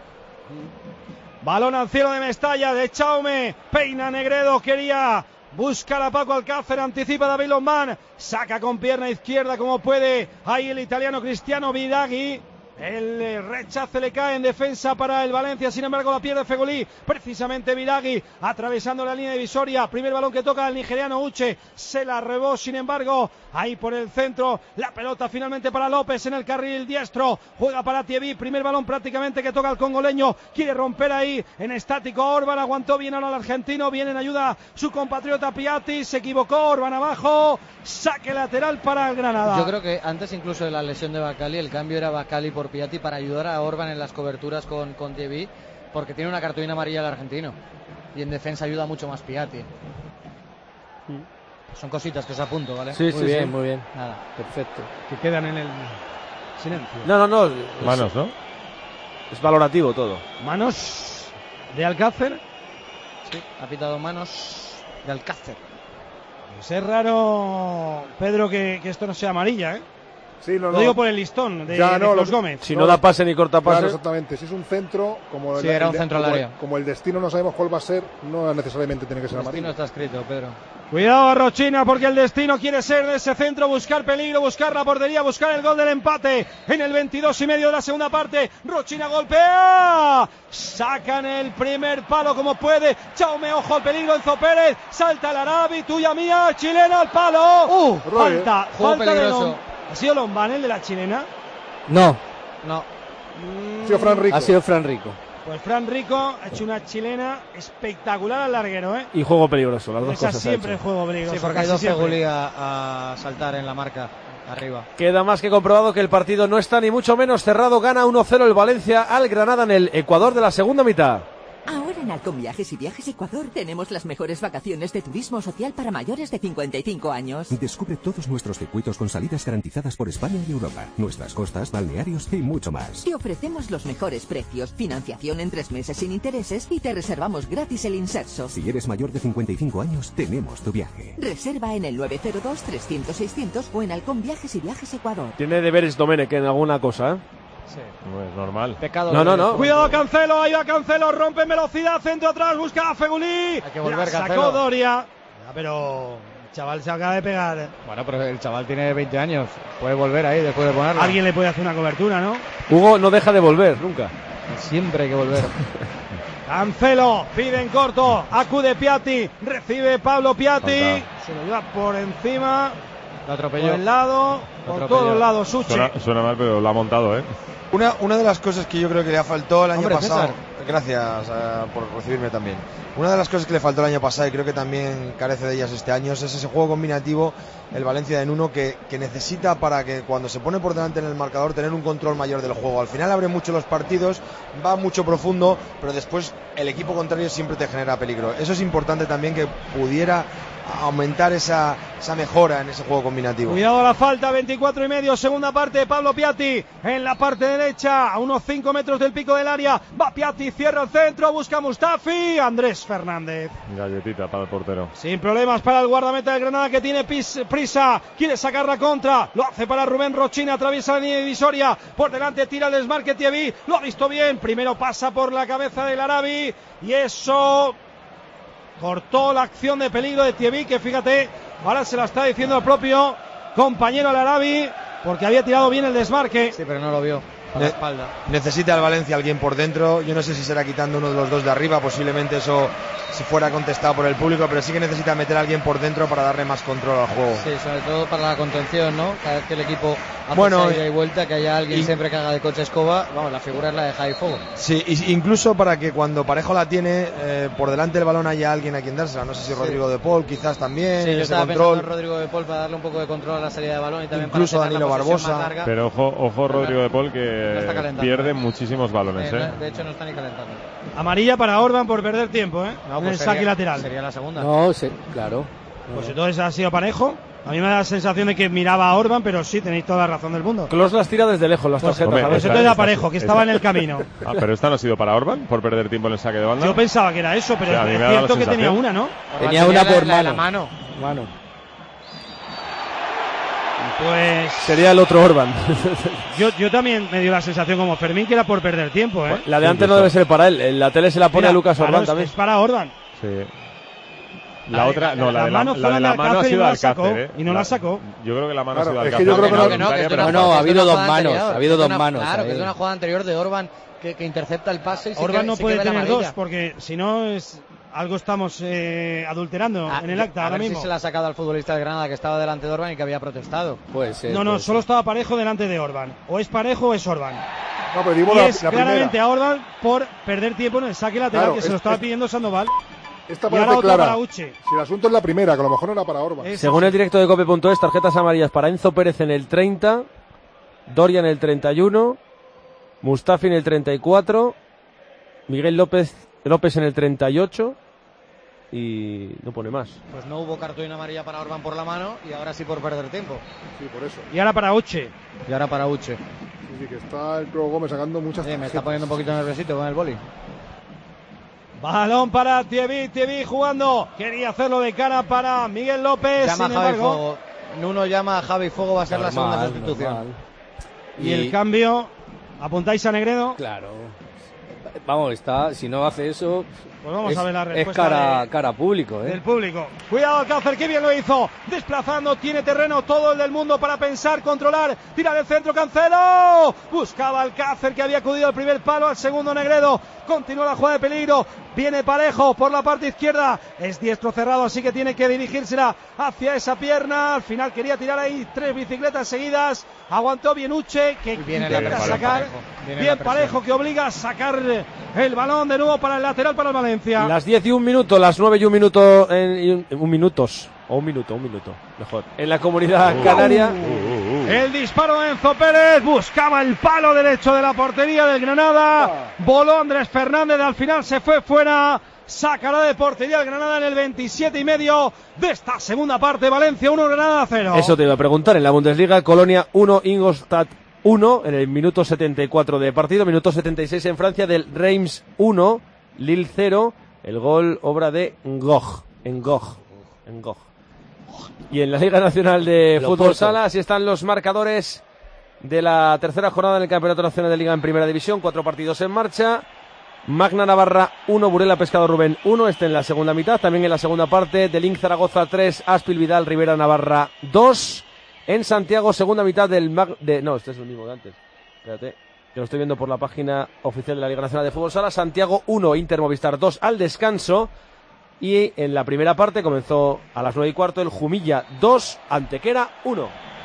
Balón al cielo de Mestalla, de Chaume. Peina Negredo, quería buscar a Paco Alcácer, anticipa David Lombán. Saca con pierna izquierda como puede. Ahí el italiano Cristiano Biraghi. El eh, rechace le cae en defensa para el Valencia, sin embargo la pierde Fegolí, precisamente Biraghi atravesando la línea divisoria, primer balón que toca el nigeriano Uche, se la rebó, sin embargo ahí por el centro, la pelota finalmente para López en el carril diestro, juega para Thievi, primer balón prácticamente que toca el congoleño, quiere romper ahí en estático Orban, aguantó bien ahora el argentino, viene en ayuda su compatriota Piatti, se equivocó, Orban abajo, saque lateral para el Granada. Yo creo que antes incluso de la lesión de Bacali, el cambio era Bacali por Piatti para ayudar a Orban en las coberturas con, con Thievi, porque tiene una cartulina amarilla el argentino. Y en defensa ayuda mucho más Piatti. Son cositas que os apunto, ¿vale? Sí, Muy sí, bien, sí. muy bien. Nada. Perfecto. Que quedan en el silencio. No, no, no. es- Manos, ¿no? Es valorativo todo. Manos de Alcácer. Sí, ha pitado manos de Alcácer. Pues es raro, Pedro, que, que esto no sea amarilla, ¿eh? Sí, no, Lo no. digo por el listón de, Ya, de no, los lo- Gómez. Si no da pase ni corta pase. Claro, exactamente. Si es un centro, como Sí, el, era un el- centro al como, área. como el destino no sabemos cuál va a ser, no necesariamente tiene que ser El destino amarillo. está escrito, Pedro. Cuidado a Rochina porque el destino quiere ser de ese centro, buscar peligro, buscar la portería, buscar el gol del empate en el veintidós y medio de la segunda parte. Rochina golpea, sacan el primer palo como puede. Chaume, ojo al peligro, Enzo Pérez, salta el Arabi, tuya mía, chilena al palo. Uh, Roy, falta, juego falta de peligroso. Lom- ¿Ha sido Lombán el de la chilena? No, No. Ha sido Fran Rico. ha sido Fran Rico. Pues Fran Rico ha hecho una chilena espectacular al larguero, ¿eh? Y juego peligroso, las dos Esa cosas ha siempre hecho. es juego peligroso. Sí, porque hay casi dos siempre. Feguli a, a saltar en la marca arriba. Queda más que comprobado que el partido no está ni mucho menos cerrado. Gana uno cero el Valencia al Granada en el Ecuador de la segunda mitad. Ahora en Halcón Viajes y Viajes Ecuador tenemos las mejores vacaciones de turismo social para mayores de cincuenta y cinco años. Descubre todos nuestros circuitos con salidas garantizadas por España y Europa, nuestras costas, balnearios y mucho más. Te ofrecemos los mejores precios, financiación en tres meses sin intereses y te reservamos gratis el inserso. Si eres mayor de cincuenta y cinco años, tenemos tu viaje. Reserva en el nueve cero dos, trescientos, seiscientos o en Halcón Viajes y Viajes Ecuador. Tiene deberes Domenech en alguna cosa, ¿eh? Sí. No es normal. Pecado. No, no, no. Cuidado Cancelo, ahí va Cancelo, rompe en velocidad, centro atrás, busca a Fegulí. Hay que volver, La sacó Cancelo. Doria. Ya, pero el chaval se acaba de pegar. Bueno, pero el chaval tiene veinte años. Puede volver ahí después de ponerlo. Alguien le puede hacer una cobertura, ¿no? Hugo no deja de volver, nunca. Siempre hay que volver. Cancelo, pide en corto, acude Piatti, recibe Pablo Piatti, Falta. se lo lleva por encima, Lo por atropelló. el lado, Lo por atropelló. todos lados, Suchi. Suena, suena mal, pero lo ha montado, ¿eh? Una, una de las cosas que yo creo que le ha faltado el año Hombre, pasado. César. Gracias eh, por recibirme también. Una de las cosas que le faltó el año pasado y creo que también carece de ellas este año es ese juego combinativo, el Valencia en uno, que, que necesita para que cuando se pone por delante en el marcador tener un control mayor del juego. Al final abre mucho los partidos, va mucho profundo, pero después el equipo contrario siempre te genera peligro. Eso es importante también, que pudiera aumentar esa, esa mejora en ese juego combinativo. Cuidado a la falta, veinticuatro y medio, segunda parte, Pablo Piatti en la parte derecha, a unos cinco metros del pico del área, va Piatti, cierra el centro, busca a Mustafi, Andrés Fernández. Galletita para el portero. Sin problemas para el guardameta del Granada, que tiene pis, prisa, quiere sacar la contra, lo hace para Rubén Rochina, atraviesa la línea divisoria, por delante tira el desmarque Thierry, lo ha visto bien, primero pasa por la cabeza del Arabi y eso cortó la acción de peligro de Thierry, que fíjate, ahora se la está diciendo el propio compañero al Arabi, porque había tirado bien el desmarque. Sí, pero no lo vio. A la Ne- espalda. Necesita el Valencia alguien por dentro. Yo no sé si será quitando uno de los dos de arriba, posiblemente eso si fuera contestado por el público, pero sí que necesita meter a alguien por dentro para darle más control al juego. Sí, sobre todo para la contención, ¿no? Cada vez que el equipo hace Bueno, esa ida y vuelta, que haya alguien y- siempre que haga de coche escoba, vamos, la figura es la de Javi Fuego. Sí, y- incluso para que cuando Parejo la tiene, eh, por delante del balón haya alguien a quien dársela. No sé si Sí. Rodrigo de Paul, quizás también, Sí, yo ese estaba control. pensando en Rodrigo de Paul para darle un poco de control a la salida de balón y también Incluso para tener Danilo la posesión Barbosa. más larga. Pero ojo, ojo Rodrigo de Paul, No que está calentando, pierde ¿eh? muchísimos balones, Eh, ¿eh? no, de hecho no está ni calentando. Amarilla para Orban por perder tiempo, ¿eh? No, en pues el sería- saque lateral. Sería la segunda. No, sí, claro. Pues entonces ha sido parejo. A mí me da la sensación de que miraba a Orban, pero sí, tenéis toda la razón del mundo. Klos las tira desde lejos, las Pues, tarjetas. hombre, a ver. pues esa- entonces era esa- parejo, que esa- estaba en el camino. Ah, pero esta no ha sido para Orban, por perder tiempo en el saque de banda. Yo pensaba que era eso, pero Sí, a mí es me ha dado la cierto que tenía sensación. una, ¿no? Orban Tenía una la- por la de la mano. mano. Mano. Pues Sería el otro Orban. yo, yo también me dio la sensación como Fermín que era por perder tiempo, ¿eh? La de antes no debe ser para él. En la tele se la pone Mira, a Lucas claro, Orban es- también. Es para Orban. Sí. La La de- otra, no, la, la de la, mano la fue de la la de mano ha Alcácer y sido no la Alcácer, sacó, ¿eh? y no la sacó. Yo creo que la mano Claro, ha sido es que Alcácer. yo creo que No, no- que no, que es de una No, no, jugada- ha es de habido una dos jugada manos, anterior, ha habido es de dos una- manos Claro, ahí. que es de una jugada anterior de Orban que, que intercepta el pase y se Orban que- no se puede que ve la tener amarilla. dos, porque si no es algo estamos eh, adulterando Ah, en el acta a ahora ver mismo. si se la ha sacado al futbolista del Granada que estaba delante de Orban y que había protestado. Puede ser. No, no, puede solo ser. estaba parejo delante de Orban. O es parejo o es Orban. No, pero digo Y la, es la claramente primera. a Orban por perder tiempo en el saque lateral, Claro, que se es- lo estaba es- pidiendo Sandoval. Esta Y ahora parece otra clara. para Uche. Si el asunto es la primera, que a lo mejor no era para Orban. Es- Según el directo de cope punto es, tarjetas amarillas para Enzo Pérez en el treinta, Doria en el treinta y uno, Mustafi en el treinta y cuatro, Miguel López, López en el treinta y ocho y no pone más. Pues no hubo cartulina amarilla para Orban por la mano y ahora sí por perder tiempo. Sí, por eso. Y ahora para Uche. Y ahora para Uche. Sí, sí, que está el Pro Gómez sacando muchas Sí, me está tarjetas. poniendo un poquito nerviosito con el boli. Balón para Thierry, Thierry jugando. Quería hacerlo de cara para Miguel López. Llama sin Javi embargo, Fuego. Nuno llama a Javi Fuego, va a ser normal, la segunda sustitución. Normal. Y, y el cambio, ¿apuntáis a Negredo? Claro. Vamos, está, si no hace eso, pues vamos es, a ver la respuesta es cara, de, cara público, ¿eh? Del público. Cuidado Alcácer, que bien lo hizo, desplazando, tiene terreno todo el del mundo para pensar, controlar, tira del centro, Cancelo, buscaba Alcácer que había acudido al primer palo, al segundo Negredo, continúa la jugada de peligro, viene Parejo por la parte izquierda, es diestro cerrado, así que tiene que dirigírsela hacia esa pierna, al final quería tirar ahí tres bicicletas seguidas, aguantó bien Uche, que intenta sacar, bien Parejo que obliga a sacar el balón de nuevo para el lateral para el Valencia. Las diez y un minutos, las nueve y un minuto, en, un, un minutos, o un minuto, un minuto, mejor, en la Comunidad uh, Canaria. Uh, uh, uh. El disparo de Enzo Pérez, buscaba el palo derecho de la portería del Granada, voló Andrés Fernández, al final se fue fuera, sacará de portería el Granada en el veintisiete y medio de esta segunda parte, Valencia uno, Granada cero. Eso te iba a preguntar, en la Bundesliga, Colonia uno, Ingolstadt uno, en el minuto setenta y cuatro de partido, minuto setenta y seis en Francia, del Reims uno, Lille cero, el gol obra de Ngog, Ngog, Ngog. Y en la Liga Nacional de Lo Fútbol Sala, así están los marcadores de la tercera jornada en el Campeonato Nacional de Liga en Primera División, cuatro partidos en marcha. Magna Navarra uno, Burela Pescado Rubén uno, este en la segunda mitad, también en la segunda parte, del Link Zaragoza tres, Aspil Vidal Rivera Navarra dos. En Santiago, segunda mitad del Mag... De... No, este es el mismo de antes. Espérate, que lo estoy viendo por la página oficial de la Liga Nacional de Fútbol Sala. Santiago uno, Inter Movistar dos al descanso. Y en la primera parte comenzó a las nueve y cuarto el Jumilla dos, Antequera uno.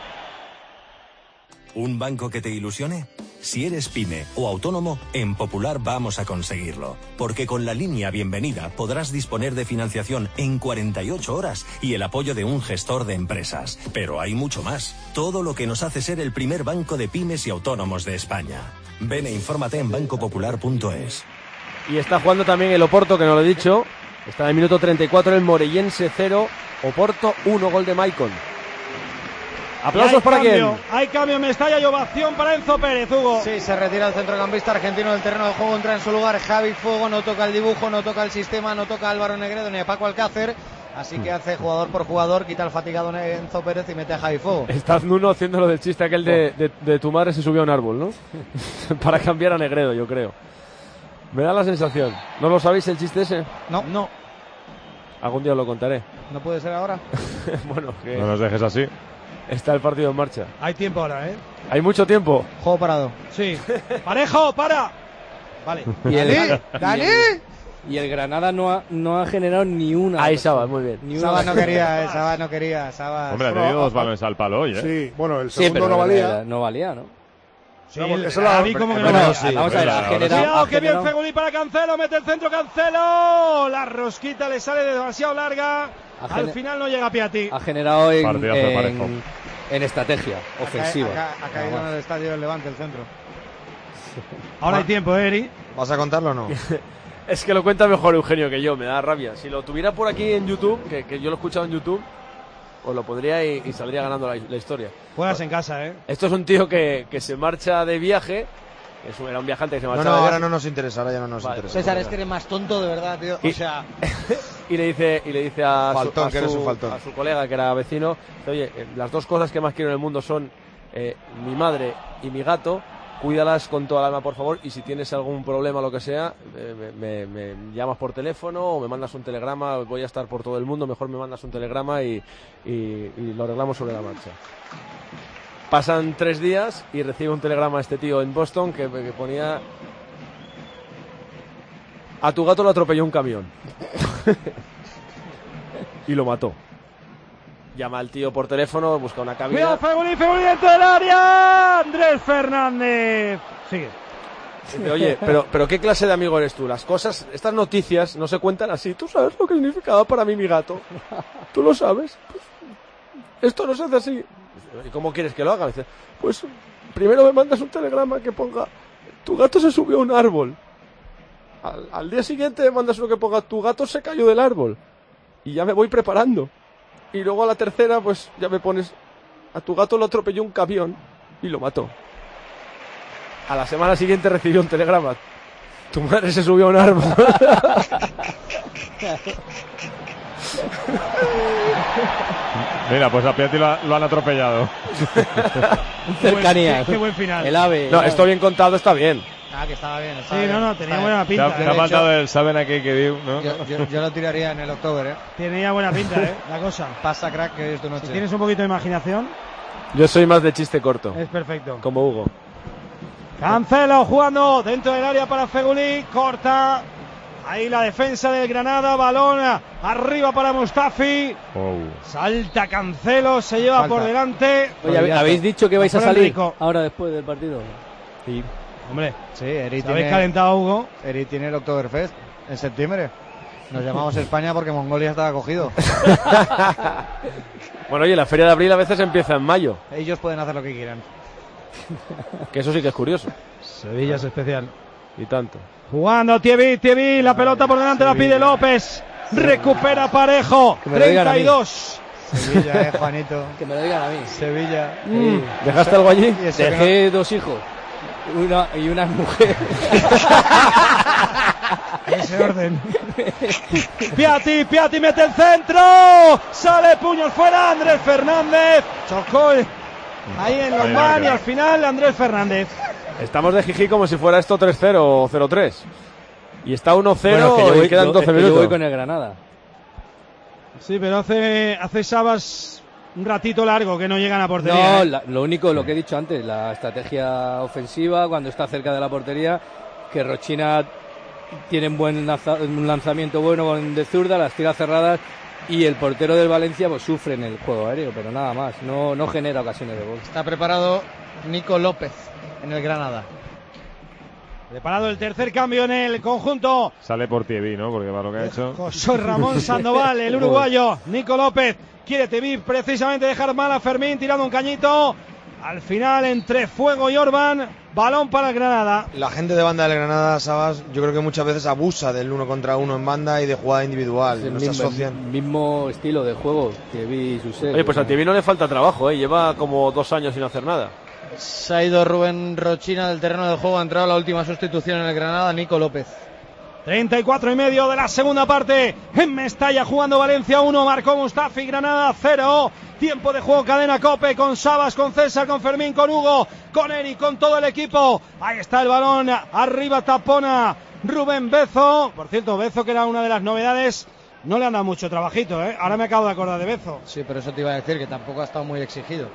¿Un banco que te ilusione? Si eres pyme o autónomo, en Popular vamos a conseguirlo. Porque con la línea Bienvenida podrás disponer de financiación en cuarenta y ocho horas y el apoyo de un gestor de empresas. Pero hay mucho más. Todo lo que nos hace ser el primer banco de pymes y autónomos de España. Ven e infórmate en banco popular punto es. Y está jugando también el Oporto, que no lo he dicho. Está en el minuto treinta y cuatro el Morellense cero, Oporto uno, gol de Maicon. Aplausos para cambio, quién. Hay cambio en Mestalla y ovación para Enzo Pérez, Hugo. Sí, se retira el centrocampista argentino del terreno de juego, entra en su lugar Javi Fuego, no toca el dibujo, no toca el sistema, no toca Álvaro Negredo ni a Paco Alcácer, así que hace jugador por jugador, quita el fatigado Enzo Pérez y mete a Javi Fuego. Estás Nuno haciendo lo del chiste aquel de, de, de tu madre se subió a un árbol, ¿no? Para cambiar a Negredo, yo creo. Me da la sensación. ¿No lo sabéis el chiste ese? No, no. Algún día os lo contaré. ¿No puede ser ahora? Bueno, que... No nos dejes así. Está el partido en marcha. Hay tiempo ahora, ¿eh? Hay mucho tiempo. Juego parado. Sí. Parejo, para. Vale. ¿Y el, ¿Dani? Y el, y el Granada no ha, no ha generado ni una. Ahí Saba, muy bien. Ni Saba no quería, eh, Saba no quería. Saba... Hombre, ha tenido dos balones al palo hoy, ¿eh? Sí, bueno, el sí, segundo no valía. Era, no valía, ¿no? Sí, el, eso la vi como que no bueno, sí, vamos a ver, ha generado, cuidado, ha que bien generado... Feguli para Cancelo, mete el centro Cancelo, la rosquita le sale demasiado larga, al final no llega a Piatti. Ha generado en, en, en estrategia ofensiva. Ha, ca ha, ha caído en el estadio del Levante el centro. Ahora hay tiempo, ¿eh, Eri? ¿Vas a contarlo o no? Es que lo cuenta mejor Eugenio que yo, me da rabia. Si lo tuviera por aquí en YouTube, que, que yo lo he escuchado en YouTube, os lo pondría y, y saldría ganando la, la historia. Juegas en casa, ¿eh? Esto es un tío que, que se marcha de viaje. Es un, era un viajante que se marcha no, no, de viaje. ahora no nos interesa, ahora ya no nos vale, interesa. César, es que eres más tonto de verdad, tío. Y, o sea... y le dice y le dice a, faltón, su, a, que su, faltón. a su colega, que era vecino, oye, eh, las dos cosas que más quiero en el mundo son eh, mi madre y mi gato. Cuídalas con toda el alma, por favor, y si tienes algún problema o lo que sea, eh, me, me, me llamas por teléfono o me mandas un telegrama. Voy a estar por todo el mundo, mejor me mandas un telegrama y, y, y lo arreglamos sobre la marcha. Pasan tres días y recibe un telegrama este tío en Boston que, que ponía: a tu gato lo atropelló un camión. Y lo mató. Llama al tío por teléfono, busca una cabina. ¡Cuidado, Feguli, Feguli dentro del área! ¡Andrés Fernández! Sigue. Dice, oye, pero, pero ¿qué clase de amigo eres tú? Las cosas, estas noticias no se cuentan así. ¿Tú sabes lo que significaba para mí mi gato? ¿Tú lo sabes? Pues, esto no se hace así. ¿Y cómo quieres que lo haga? Dice, pues primero me mandas un telegrama que ponga: tu gato se subió a un árbol. Al, al día siguiente me mandas uno que ponga: tu gato se cayó del árbol. Y ya me voy preparando. Y luego a la tercera, pues ya me pones: a tu gato lo atropelló un camión y lo mató. A la semana siguiente recibió un telegrama: tu madre se subió a un árbol. Mira, pues a Piatti lo, lo han atropellado. Cercanía. Qué, qué buen final. El ave. No, el esto ave. bien contado está bien. Ah, que estaba bien. Estaba Sí, bien. no, no, tenía Está buena bien. Te pinta. ha, te ¿eh? ha de faltado hecho- el saben aquí que diu, ¿no? Yo, yo- yo lo tiraría en el October, ¿eh? Tenía buena pinta, ¿eh? La cosa. Pasa, crack, que hoy es tu noche. Si tienes un poquito de imaginación, Yo soy más de chiste corto, es perfecto. como Hugo. Cancelo jugando dentro del área para Feguli, corta. Ahí la defensa del Granada, balón arriba para Mustafi. Oh. Salta Cancelo, se lleva Falta. por delante. Oye, ¿habe- ¿habéis dicho que vais a Por el salir rico. ahora después del partido? Sí. Hombre, Sí, Eri ¿se habéis tiene, calentado a Hugo? Eri tiene el Oktoberfest en septiembre. Nos llamamos España porque Mongolia estaba cogido. Bueno, oye, la feria de abril a veces empieza en mayo, Ellos pueden hacer lo que quieran. que eso sí que es curioso. Sevilla es especial. Y tanto. Jugando Thierry, Thierry, la pelota por delante la pide López. Recupera Parejo. Que me lo digan a mí. treinta y dos. Sevilla, eh, Juanito. Que me lo digan a mí. Sevilla. Mm, ¿Dejaste algo allí? Y eso que Dejé dos hijos. Una y una mujer. Ese orden. Piatti, Piatti mete el centro. Sale puños fuera. Andrés Fernández. Chocó ahí en los Ahí man y marca. al final Andrés Fernández. Estamos de jiji como si fuera esto tres cero o cero tres. Y está uno cero Bueno, es que yo voy- y quedan yo- doce es que minutos. Yo voy con el Granada. Sí, pero hace, hace Sabas un ratito largo que no llegan a portería. No, ¿eh? la- lo único, lo que he dicho antes, la estrategia ofensiva cuando está cerca de la portería, que Rochina tiene un buen lanza- un lanzamiento bueno con- de zurda, las tira cerradas y el portero del Valencia pues sufre en el juego aéreo, pero nada más, no, no genera ocasiones de gol. Está preparado Nico López en el Granada. Preparado el tercer cambio en el conjunto. Sale por Thierry, ¿no? Porque para lo que ha hecho. José Ramón Sandoval, el uruguayo. Nico López quiere Tevir precisamente dejar mal a Fermín tirando un cañito. Al final entre Fuego y Orban, balón para el Granada. La gente de banda del Granada, Sabas, yo creo que muchas veces abusa del uno contra uno en banda y de jugada individual. Es el No se mismo, asocian. mismo estilo de juego que vi Susé. Oye, pues a Thierry no le falta trabajo, ¿eh? Lleva como dos años sin hacer nada. Se ha ido Rubén Rochina del terreno de juego. Ha entrado la última sustitución en el Granada, Nico López. treinta y cuatro y medio de la segunda parte. En Mestalla jugando Valencia uno, marcó Mustafi, Granada cero. Tiempo de juego, cadena Cope con Sabas, con César, con Fermín, con Hugo, con Eri, con todo el equipo. Ahí está el balón, arriba tapona Rubén Bezo. Por cierto, Bezo, que era una de las novedades, no le han dado mucho trabajito, ¿eh? Ahora me acabo de acordar de Bezo. Sí, pero eso te iba a decir, que tampoco ha estado muy exigido.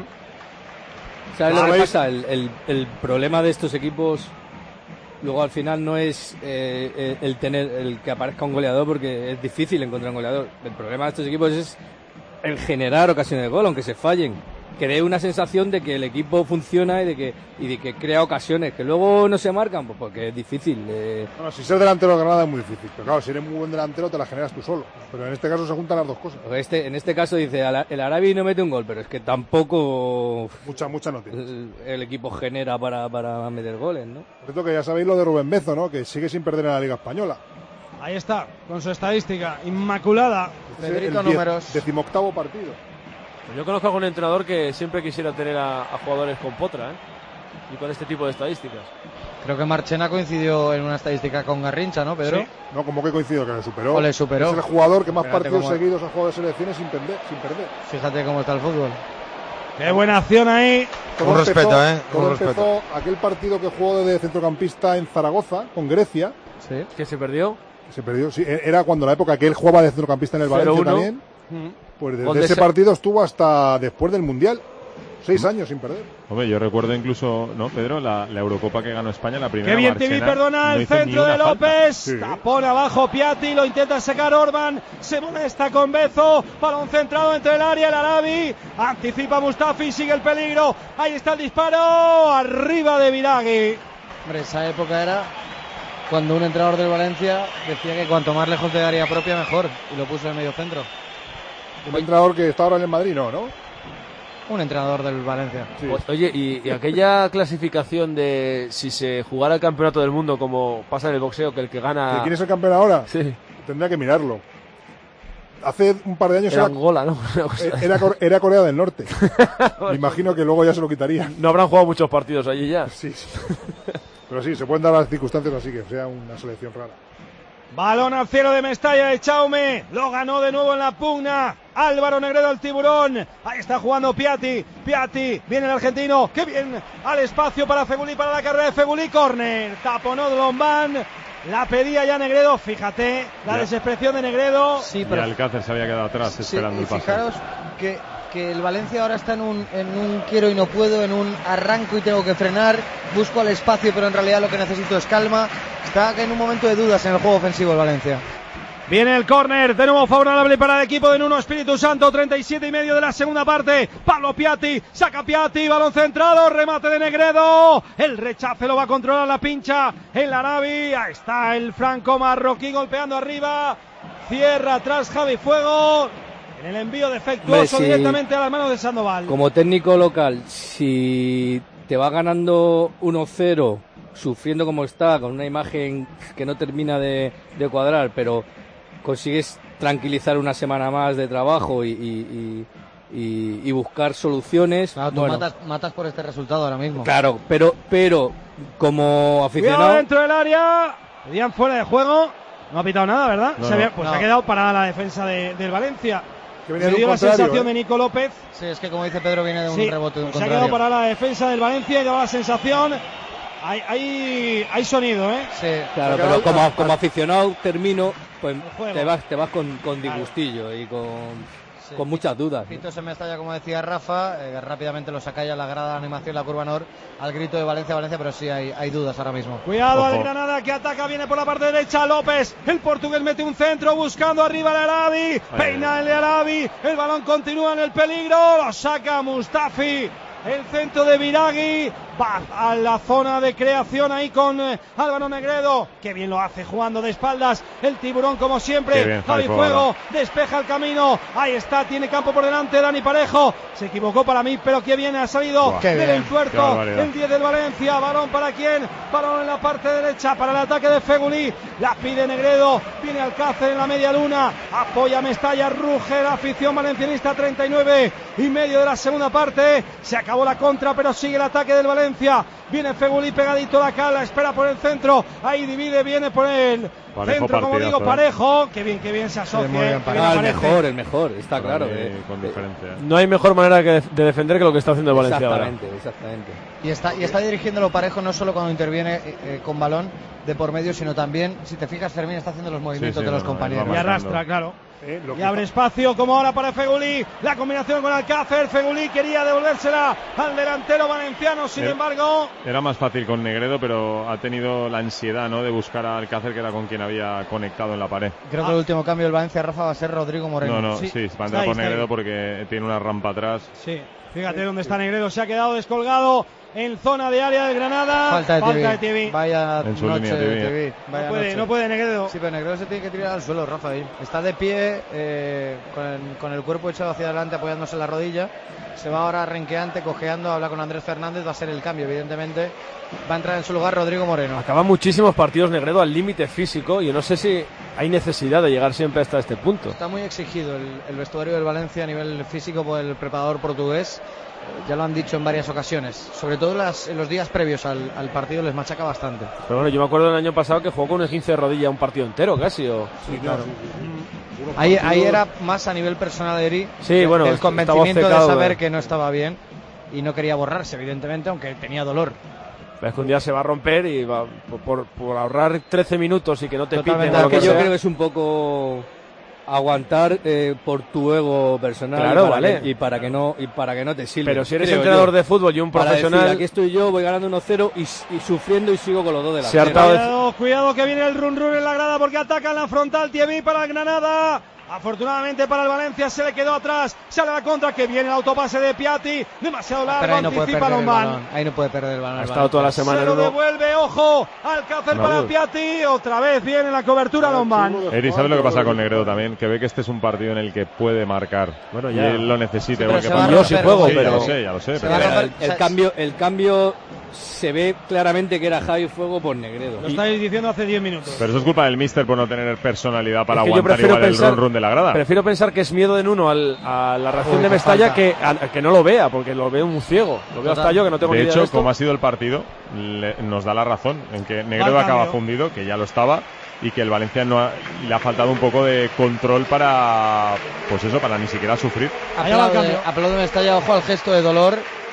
¿Sabes lo que ¿Sabéis? pasa? El, el- el problema de estos equipos luego al final no es eh, el, el tener el que aparezca un goleador, porque es difícil encontrar un goleador. El problema de estos equipos es el generar ocasiones de gol, aunque se fallen, que dé una sensación de que el equipo funciona y de que y de que crea ocasiones que luego no se marcan, pues porque es difícil. eh. Bueno, si ser delantero de Granada es muy difícil, pero claro, si eres muy buen delantero te la generas tú solo. Pero en este caso se juntan las dos cosas. Este, en este caso dice, "Ala- el Arabi no mete un gol", pero es que tampoco Mucha, mucha no tiene. el, el equipo genera para, para meter goles, ¿no? Por cierto que ya sabéis lo de Rubén Bezo, ¿no? Que sigue sin perder en la Liga Española. Ahí está, con su estadística inmaculada. Este es Federico el diez- Números. decimoctavo partido. Pues yo conozco a algún entrenador que siempre quisiera tener a, a jugadores con potra, ¿eh? Y con este tipo de estadísticas. Creo que Marchena coincidió en una estadística con Garrincha, ¿no, Pedro? Sí. No, como que coincido que le superó. O le superó. Es el jugador que más Fíjate partidos cómo- seguidos ha jugado de selecciones sin perder. Sin perder. Fíjate cómo está el fútbol. Qué buena acción ahí. Todo Un empezó- respeto, ¿eh? todo Un empezó respeto. aquel partido que jugó de centrocampista en Zaragoza, con Grecia. Sí. ¿Que se perdió? Se perdió, sí, era cuando la época que él jugaba de centrocampista en el Valencia cero uno. también. Pues Gol desde de ese ese- partido estuvo hasta después del Mundial. Seis años sin perder. Hombre, yo recuerdo incluso, ¿no, Pedro? La, la Eurocopa que ganó España, la primera. Qué bien Marchena, Tibi, perdona, no el hizo ni centro una de falta. López. Sí. Tapón abajo Piatti, lo intenta sacar Orban. Se molesta con Bezo. Balón centrado entre el área, el Arabi. Anticipa Mustafi, sigue el peligro. Ahí está el disparo. Arriba de Viragui. Hombre, esa época era cuando un entrenador del Valencia decía que cuanto más lejos de área propia mejor, y lo puso en medio centro. Un entrenador que está ahora en el Madrid, no, ¿no? Un entrenador del Valencia. Sí. O- Oye, y, y aquella clasificación de si se jugara el campeonato del mundo como pasa en el boxeo, que el que ¿De gana... quién es el campeón ahora? Sí, Tendría que mirarlo. Hace un par de años era era, Angola, ¿no? Una cosa así. era, Cor- era Corea del Norte. Me imagino que luego ya se lo quitarían. No habrán jugado muchos partidos allí ya. Sí, sí. Pero sí, se pueden dar las circunstancias así que sea una selección rara. Balón al cielo de Mestalla de Chaume. Lo ganó de nuevo en la pugna Álvaro Negredo, el tiburón. Ahí está jugando Piatti. Piatti, viene el argentino. Qué bien al espacio para Fegulí, para la carrera de Fegulí. Córner. Taponó de Lombán. La pedía ya Negredo. Fíjate la ya. desesperación de Negredo. Sí, pero... Y Alcácer se había quedado atrás sí, esperando el pase. Fijaros que, que el Valencia ahora está en un, en un quiero y no puedo, en un arranco y tengo que frenar. Busco al espacio, pero en realidad lo que necesito es calma. Está en un momento de dudas en el juego ofensivo el Valencia. Viene el córner, de nuevo favorable para el equipo de Nuno Espíritu Santo, treinta y siete y medio de la segunda parte. Pablo Piatti, saca Piatti, balón centrado, remate de Negredo. El rechace lo va a controlar la pincha el Arabi. Ahí está el franco marroquí golpeando arriba. Cierra atrás Javi Fuego. En el envío defectuoso Hombre, si, directamente a las manos de Sandoval. Como técnico local, si te va ganando uno cero, sufriendo como está, con una imagen que no termina de, de cuadrar, pero consigues tranquilizar una semana más de trabajo y, y, y, y buscar soluciones. Claro, tú bueno, matas, matas por este resultado ahora mismo. Claro, pero pero como aficionado... Cuidado dentro del área, pedían fuera de juego, no ha pitado nada, ¿verdad? No, se había, no. pues No. ha quedado parada la defensa de, del Valencia. Que Se venía de un dio la contrario, sensación ¿eh? de Nico López. Sí, es que como dice Pedro, viene de un Sí, rebote de un se ha contrario. quedado parada la defensa del Valencia y daba la sensación. Hay, hay, hay sonido, ¿eh? Sí. Claro, Se pero acaba- como, ah, como ah. aficionado termino, pues juego. te vas, te vas con, con disgustillo y con, Sí. con muchas dudas. Pito se me estalla, como decía Rafa, eh, rápidamente lo saca ya la grada de animación, la curva Nor, al grito de Valencia, Valencia, pero sí hay, hay dudas ahora mismo. Cuidado Ojo. al Granada que ataca, viene por la parte derecha López, el portugués mete un centro buscando arriba el Arabi, peina el Arabi, el balón continúa en el peligro, lo saca Mustafi, el centro de Biragui, va a la zona de creación ahí con eh, Álvaro Negredo, que bien lo hace jugando de espaldas, el tiburón como Qué siempre, bien, Javi Javi Fuego, Fuego. despeja el camino, ahí está, tiene campo por delante Dani Parejo, se equivocó para mí, pero que bien ha salido Buah, qué del bien, qué entuerto, barbaridad. el diez del Valencia, balón para quién, balón en la parte derecha para el ataque de Fegulí, la pide Negredo, viene Alcácer en la media luna, apoya Mestalla, ruge la afición valencianista, treinta y nueve y medio de la segunda parte, se acabó la contra pero sigue el ataque del Valencia, viene Fegulí pegadito a la cala, espera por el centro, ahí divide, viene por el Parejo, centro, como partidazo, digo, ¿eh? Parejo, que bien, que bien se asocia, Sí, muy bien, eh, que Parejo. bien Ah, el aparece. mejor, el mejor, está Para claro. mí, eh, con eh, diferencia. No hay mejor manera que de, de defender que lo que está haciendo el Valencia ahora. Exactamente, exactamente. Y está, y está dirigiéndolo Parejo no solo cuando interviene eh, eh, con balón de por medio, sino también, si te fijas, Fermín está haciendo los movimientos sí, de los no, no, compañeros. él va Y marcando. arrastra, claro. Eh, lo Y que abre está- espacio como ahora para Fegulí, la combinación con Alcácer, Fegulí quería devolvérsela al delantero valenciano, sin Eh, embargo, Era más fácil con Negredo, pero ha tenido la ansiedad, ¿no?, de buscar a Alcácer, que era con quien había conectado en la pared. Creo Ah. que el último cambio del Valencia, Rafa, va a ser Rodrigo Moreno. No, no, Sí, sí, va a está entrar ahí, por está Negredo ahí. porque tiene una rampa atrás. sí, fíjate dónde está Negredo, se ha quedado descolgado en zona de área del Granada, Falta de falta de T V. T V. Vaya En su noche línea, de T V. T V. No Vaya puede, noche. no puede Negredo. Sí, pero Negredo se tiene que tirar al suelo, Rafa. Ahí. Está de pie, eh, con, el, con el cuerpo echado hacia adelante, apoyándose en la rodilla. Se va ahora renqueante, cojeando, habla con Andrés Fernández. Va a ser el cambio, evidentemente. Va a entrar en su lugar Rodrigo Moreno. Acaba muchísimos partidos Negredo al límite físico y yo no sé si hay necesidad de llegar siempre hasta este punto. Está muy exigido el, el vestuario del Valencia a nivel físico por el preparador portugués. Ya lo han dicho en varias ocasiones. Sobre todo las, en los días previos al, al partido les machaca bastante. Pero bueno, yo me acuerdo del año pasado que jugó con un esguince de rodilla un partido entero casi. O... Sí, claro. sí, sí. Unos Ahí, partidos- ahí era más a nivel personal de Eri, Sí, de- bueno, del estaba convencimiento de obcecado, saber eh. que no estaba bien y no quería borrarse, evidentemente, aunque tenía dolor. Es que un día se va a romper y va, por, por, por ahorrar trece minutos y que no te Totalmente, piten o lo Que que yo sea. creo que es un poco aguantar eh, por tu ego personal Claro, y, para vale. que, y para que no y para que no te sirva. Pero si eres creo entrenador yo. de fútbol y un Para decir, profesional, aquí estoy yo, voy ganando uno cero y, y sufriendo y sigo con los dos de la Se ha hartado de- Cuidado, cuidado que viene el run run en la grada porque ataca en la frontal Thierry para el Granada. Afortunadamente para el Valencia se le quedó atrás, sale a la contra, que viene el autopase de Piatti, demasiado Pero largo, ahí no puede anticipa perder el Lombán. balón. Ahí no puede perder el balón. ha el estado toda la Valencia. semana Se en lo uno. devuelve, ojo, Alcácer No, para uy. Piatti, otra vez viene la cobertura Lombán. Eri, ¿sabe lo que pasa con Negredo también? Que ve que este es un partido en el que puede marcar. Bueno, Y ya. él lo necesita. Sí, igual pero que se va a Pablo. Yo sí romper, juego, ¿no? Sí, ya pero- lo sé, ya lo sé. Se pero- va a Pero romper. el, O el sea, cambio el cambio se ve claramente que era Javi Fuego por Negredo. Lo estáis diciendo hace diez minutos. Pero eso es culpa del míster por no tener personalidad para Es que yo aguantar prefiero igual pensar- el run run de la grada. Prefiero pensar que es miedo de Nuno al, a la reacción Uy, de qué Mestalla falta. que, a, que no lo vea, porque lo veo un ciego. Lo veo Total. hasta yo, que no tengo De ni idea hecho, de esto. como ha sido el partido, le- nos da la razón en que Negredo Mal acaba cambio. fundido, que ya lo estaba, y que el Valencia no ha, le ha faltado un poco de control para, pues eso, para ni siquiera sufrir. Aplaude, aplaude Mestalla, ojo al gesto de dolor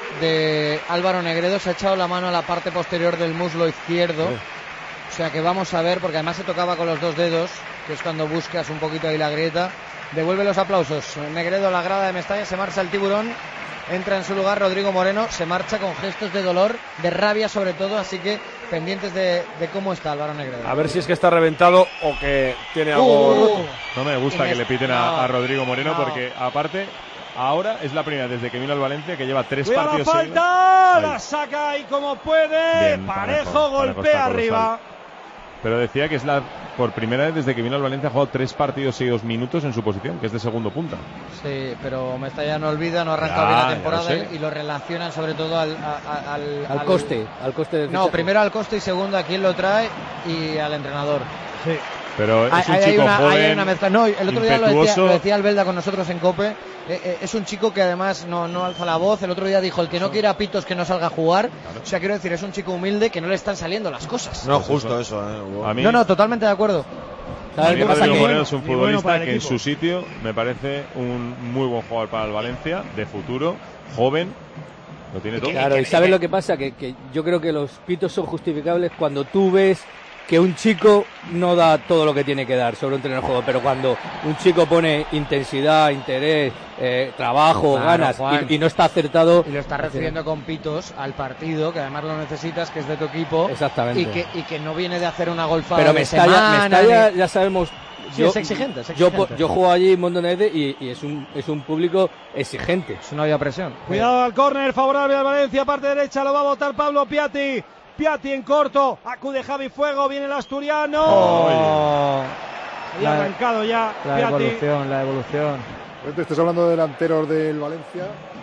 de Álvaro Negredo, se ha echado la mano a la parte posterior del muslo izquierdo. Sí. O sea que vamos a ver, porque además se tocaba con los dos dedos, que es cuando buscas un poquito ahí la grieta. Devuelve los aplausos. Negredo a la grada de Mestalla, se marcha el tiburón. Entra en su lugar Rodrigo Moreno, se marcha con gestos de dolor, de rabia sobre todo, así que pendientes de, de cómo está Álvaro Negredo. A ver si es que está reventado o que tiene algo uh, roto. No me gusta me... que le piten a, no, a Rodrigo Moreno no. porque aparte ahora es la primera desde que vino al Valencia que lleva tres Cuidado partidos la falta, seguidos. La saca ahí como puede. Bien, Parejo, Parejo golpea arriba. Pero decía que es la por primera vez desde que vino al Valencia ha jugado tres partidos seguidos minutos en su posición, que es de segundo punta. Sí, pero Mestalla no olvida, no ha arrancado ya, bien la temporada lo y lo relacionan sobre todo al a, a, al, al, al coste, al coste del No, fichaje. primero al coste y segundo a quién lo trae y al entrenador. Sí. Pero es hay, un hay chico una, joven, hay una mezcla. No, el otro día lo decía, lo decía Albelda con nosotros en COPE. Eh, eh, es un chico que además no, no alza la voz. El otro día dijo, el que no quiera pitos que no salga a jugar. Claro. O sea, quiero decir, es un chico humilde que no le están saliendo las cosas. No, justo eso. eso eh. A mí, no, no, totalmente de acuerdo. ¿Sabes qué pasa? Que Moreno es un futbolista bueno que en su sitio me parece un muy buen jugador para el Valencia, de futuro, joven. Lo tiene todo. Claro, y ¿sabes lo que pasa? Que, que yo creo que los pitos son justificables cuando tú ves que un chico no da todo lo que tiene que dar sobre un terreno de juego, pero cuando un chico pone intensidad, interés, eh, trabajo, claro, ganas y, y no está acertado... Y lo está recibiendo con pitos al partido, que además lo necesitas, que es de tu equipo. Exactamente. Y que, y que no viene de hacer una golfada pero de Mestalla, semana. Mestalla ni... ya sabemos... Sí, yo, es exigente, es exigente. Yo, yo juego allí en Mondoñedo y, y es un es un público exigente. Es una olla presión. Cuidado al córner favorable al Valencia, parte derecha, lo va a botar Pablo Piatti. Piatti en corto, acude Javi Fuego, viene el asturiano. Oh, y ha arrancado ya la Piatti. evolución, la evolución. Estás hablando de delanteros del Valencia.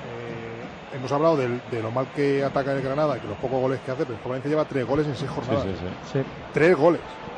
Eh, hemos hablado de, de lo mal que ataca el Granada, que los pocos goles que hace, pero el Valencia lleva tres goles en seis jornadas. Sí, sí, sí. Sí. Tres goles.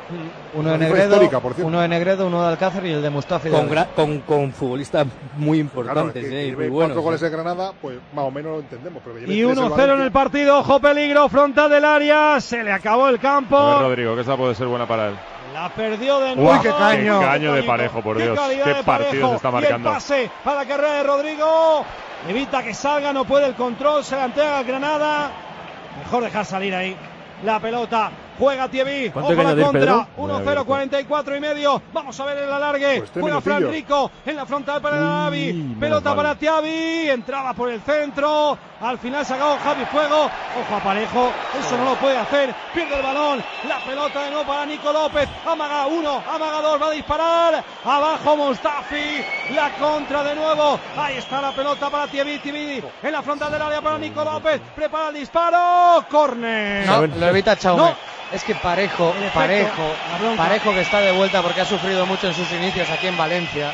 Uno de Negredo, uno de Negredo, uno de Alcácer y el de Mustafi. Con, gra- con, con futbolistas muy importantes, claro, es que, eh, que muy cuatro buenos. goles en Granada, pues más o menos lo entendemos. Pero que y uno cero en el partido, ojo peligro, frontal del área, se le acabó el campo. A ver, Rodrigo, que esta puede ser buena para él. La perdió de nuevo. Uy, qué caño. Qué caño de Parejo, por Dios. Qué, qué partido se está marcando. Y el pase para la carrera de Rodrigo. Evita que salga, no puede el control, se la entrega al Granada. Mejor dejar salir ahí la pelota. Juega Thierry, ojo la contra, uno cero, cuarenta y cuatro y medio. Vamos a ver el alargue. Pues Juega Fran Rico en la frontal para el Arabi. Pelota para Tiavi, entraba por el centro. Al final sacado Javi Fuego. Ojo a Parejo, eso no lo puede hacer. Pierde el balón. La pelota de nuevo para Nico López. Amaga uno, amaga dos, va a disparar. Abajo Mustafi. La contra de nuevo. Ahí está la pelota para Tiavi. Tiavi en la frontal del área para Nico López. Prepara el disparo. Córner. No, lo evita Chaume. No. Es que Parejo, efecto, Parejo, Parejo que está de vuelta porque ha sufrido mucho en sus inicios aquí en Valencia,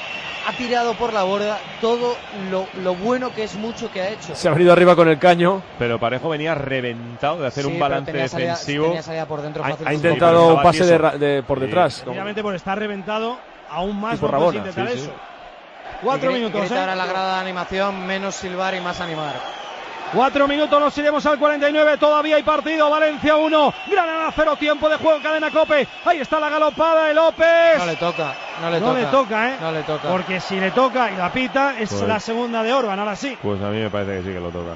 ha tirado por la borda todo lo, lo bueno que es mucho que ha hecho. Se ha venido arriba con el caño. Pero Parejo venía reventado de hacer sí, un balance tenía salida, defensivo. Tenía salida por dentro ha, fácil. ha intentado un pase de, de, por detrás. Sí. Obviamente por estar reventado, aún más por vamos a Rabona, intentar sí, eso. sí. Cuatro y minutos. Grita ¿eh? ahora la grada de animación, menos silbar y más animar. Cuatro minutos, nos iremos al cuarenta y nueve, todavía hay partido, Valencia uno, Granada cero, tiempo de juego, cadena COPE, ahí está la galopada de López. No le toca, no le no toca. le toca, ¿eh? No le toca. Porque si le toca y la pita, es pues, la segunda de Orban, ahora sí. Pues a mí me parece que sí que lo toca.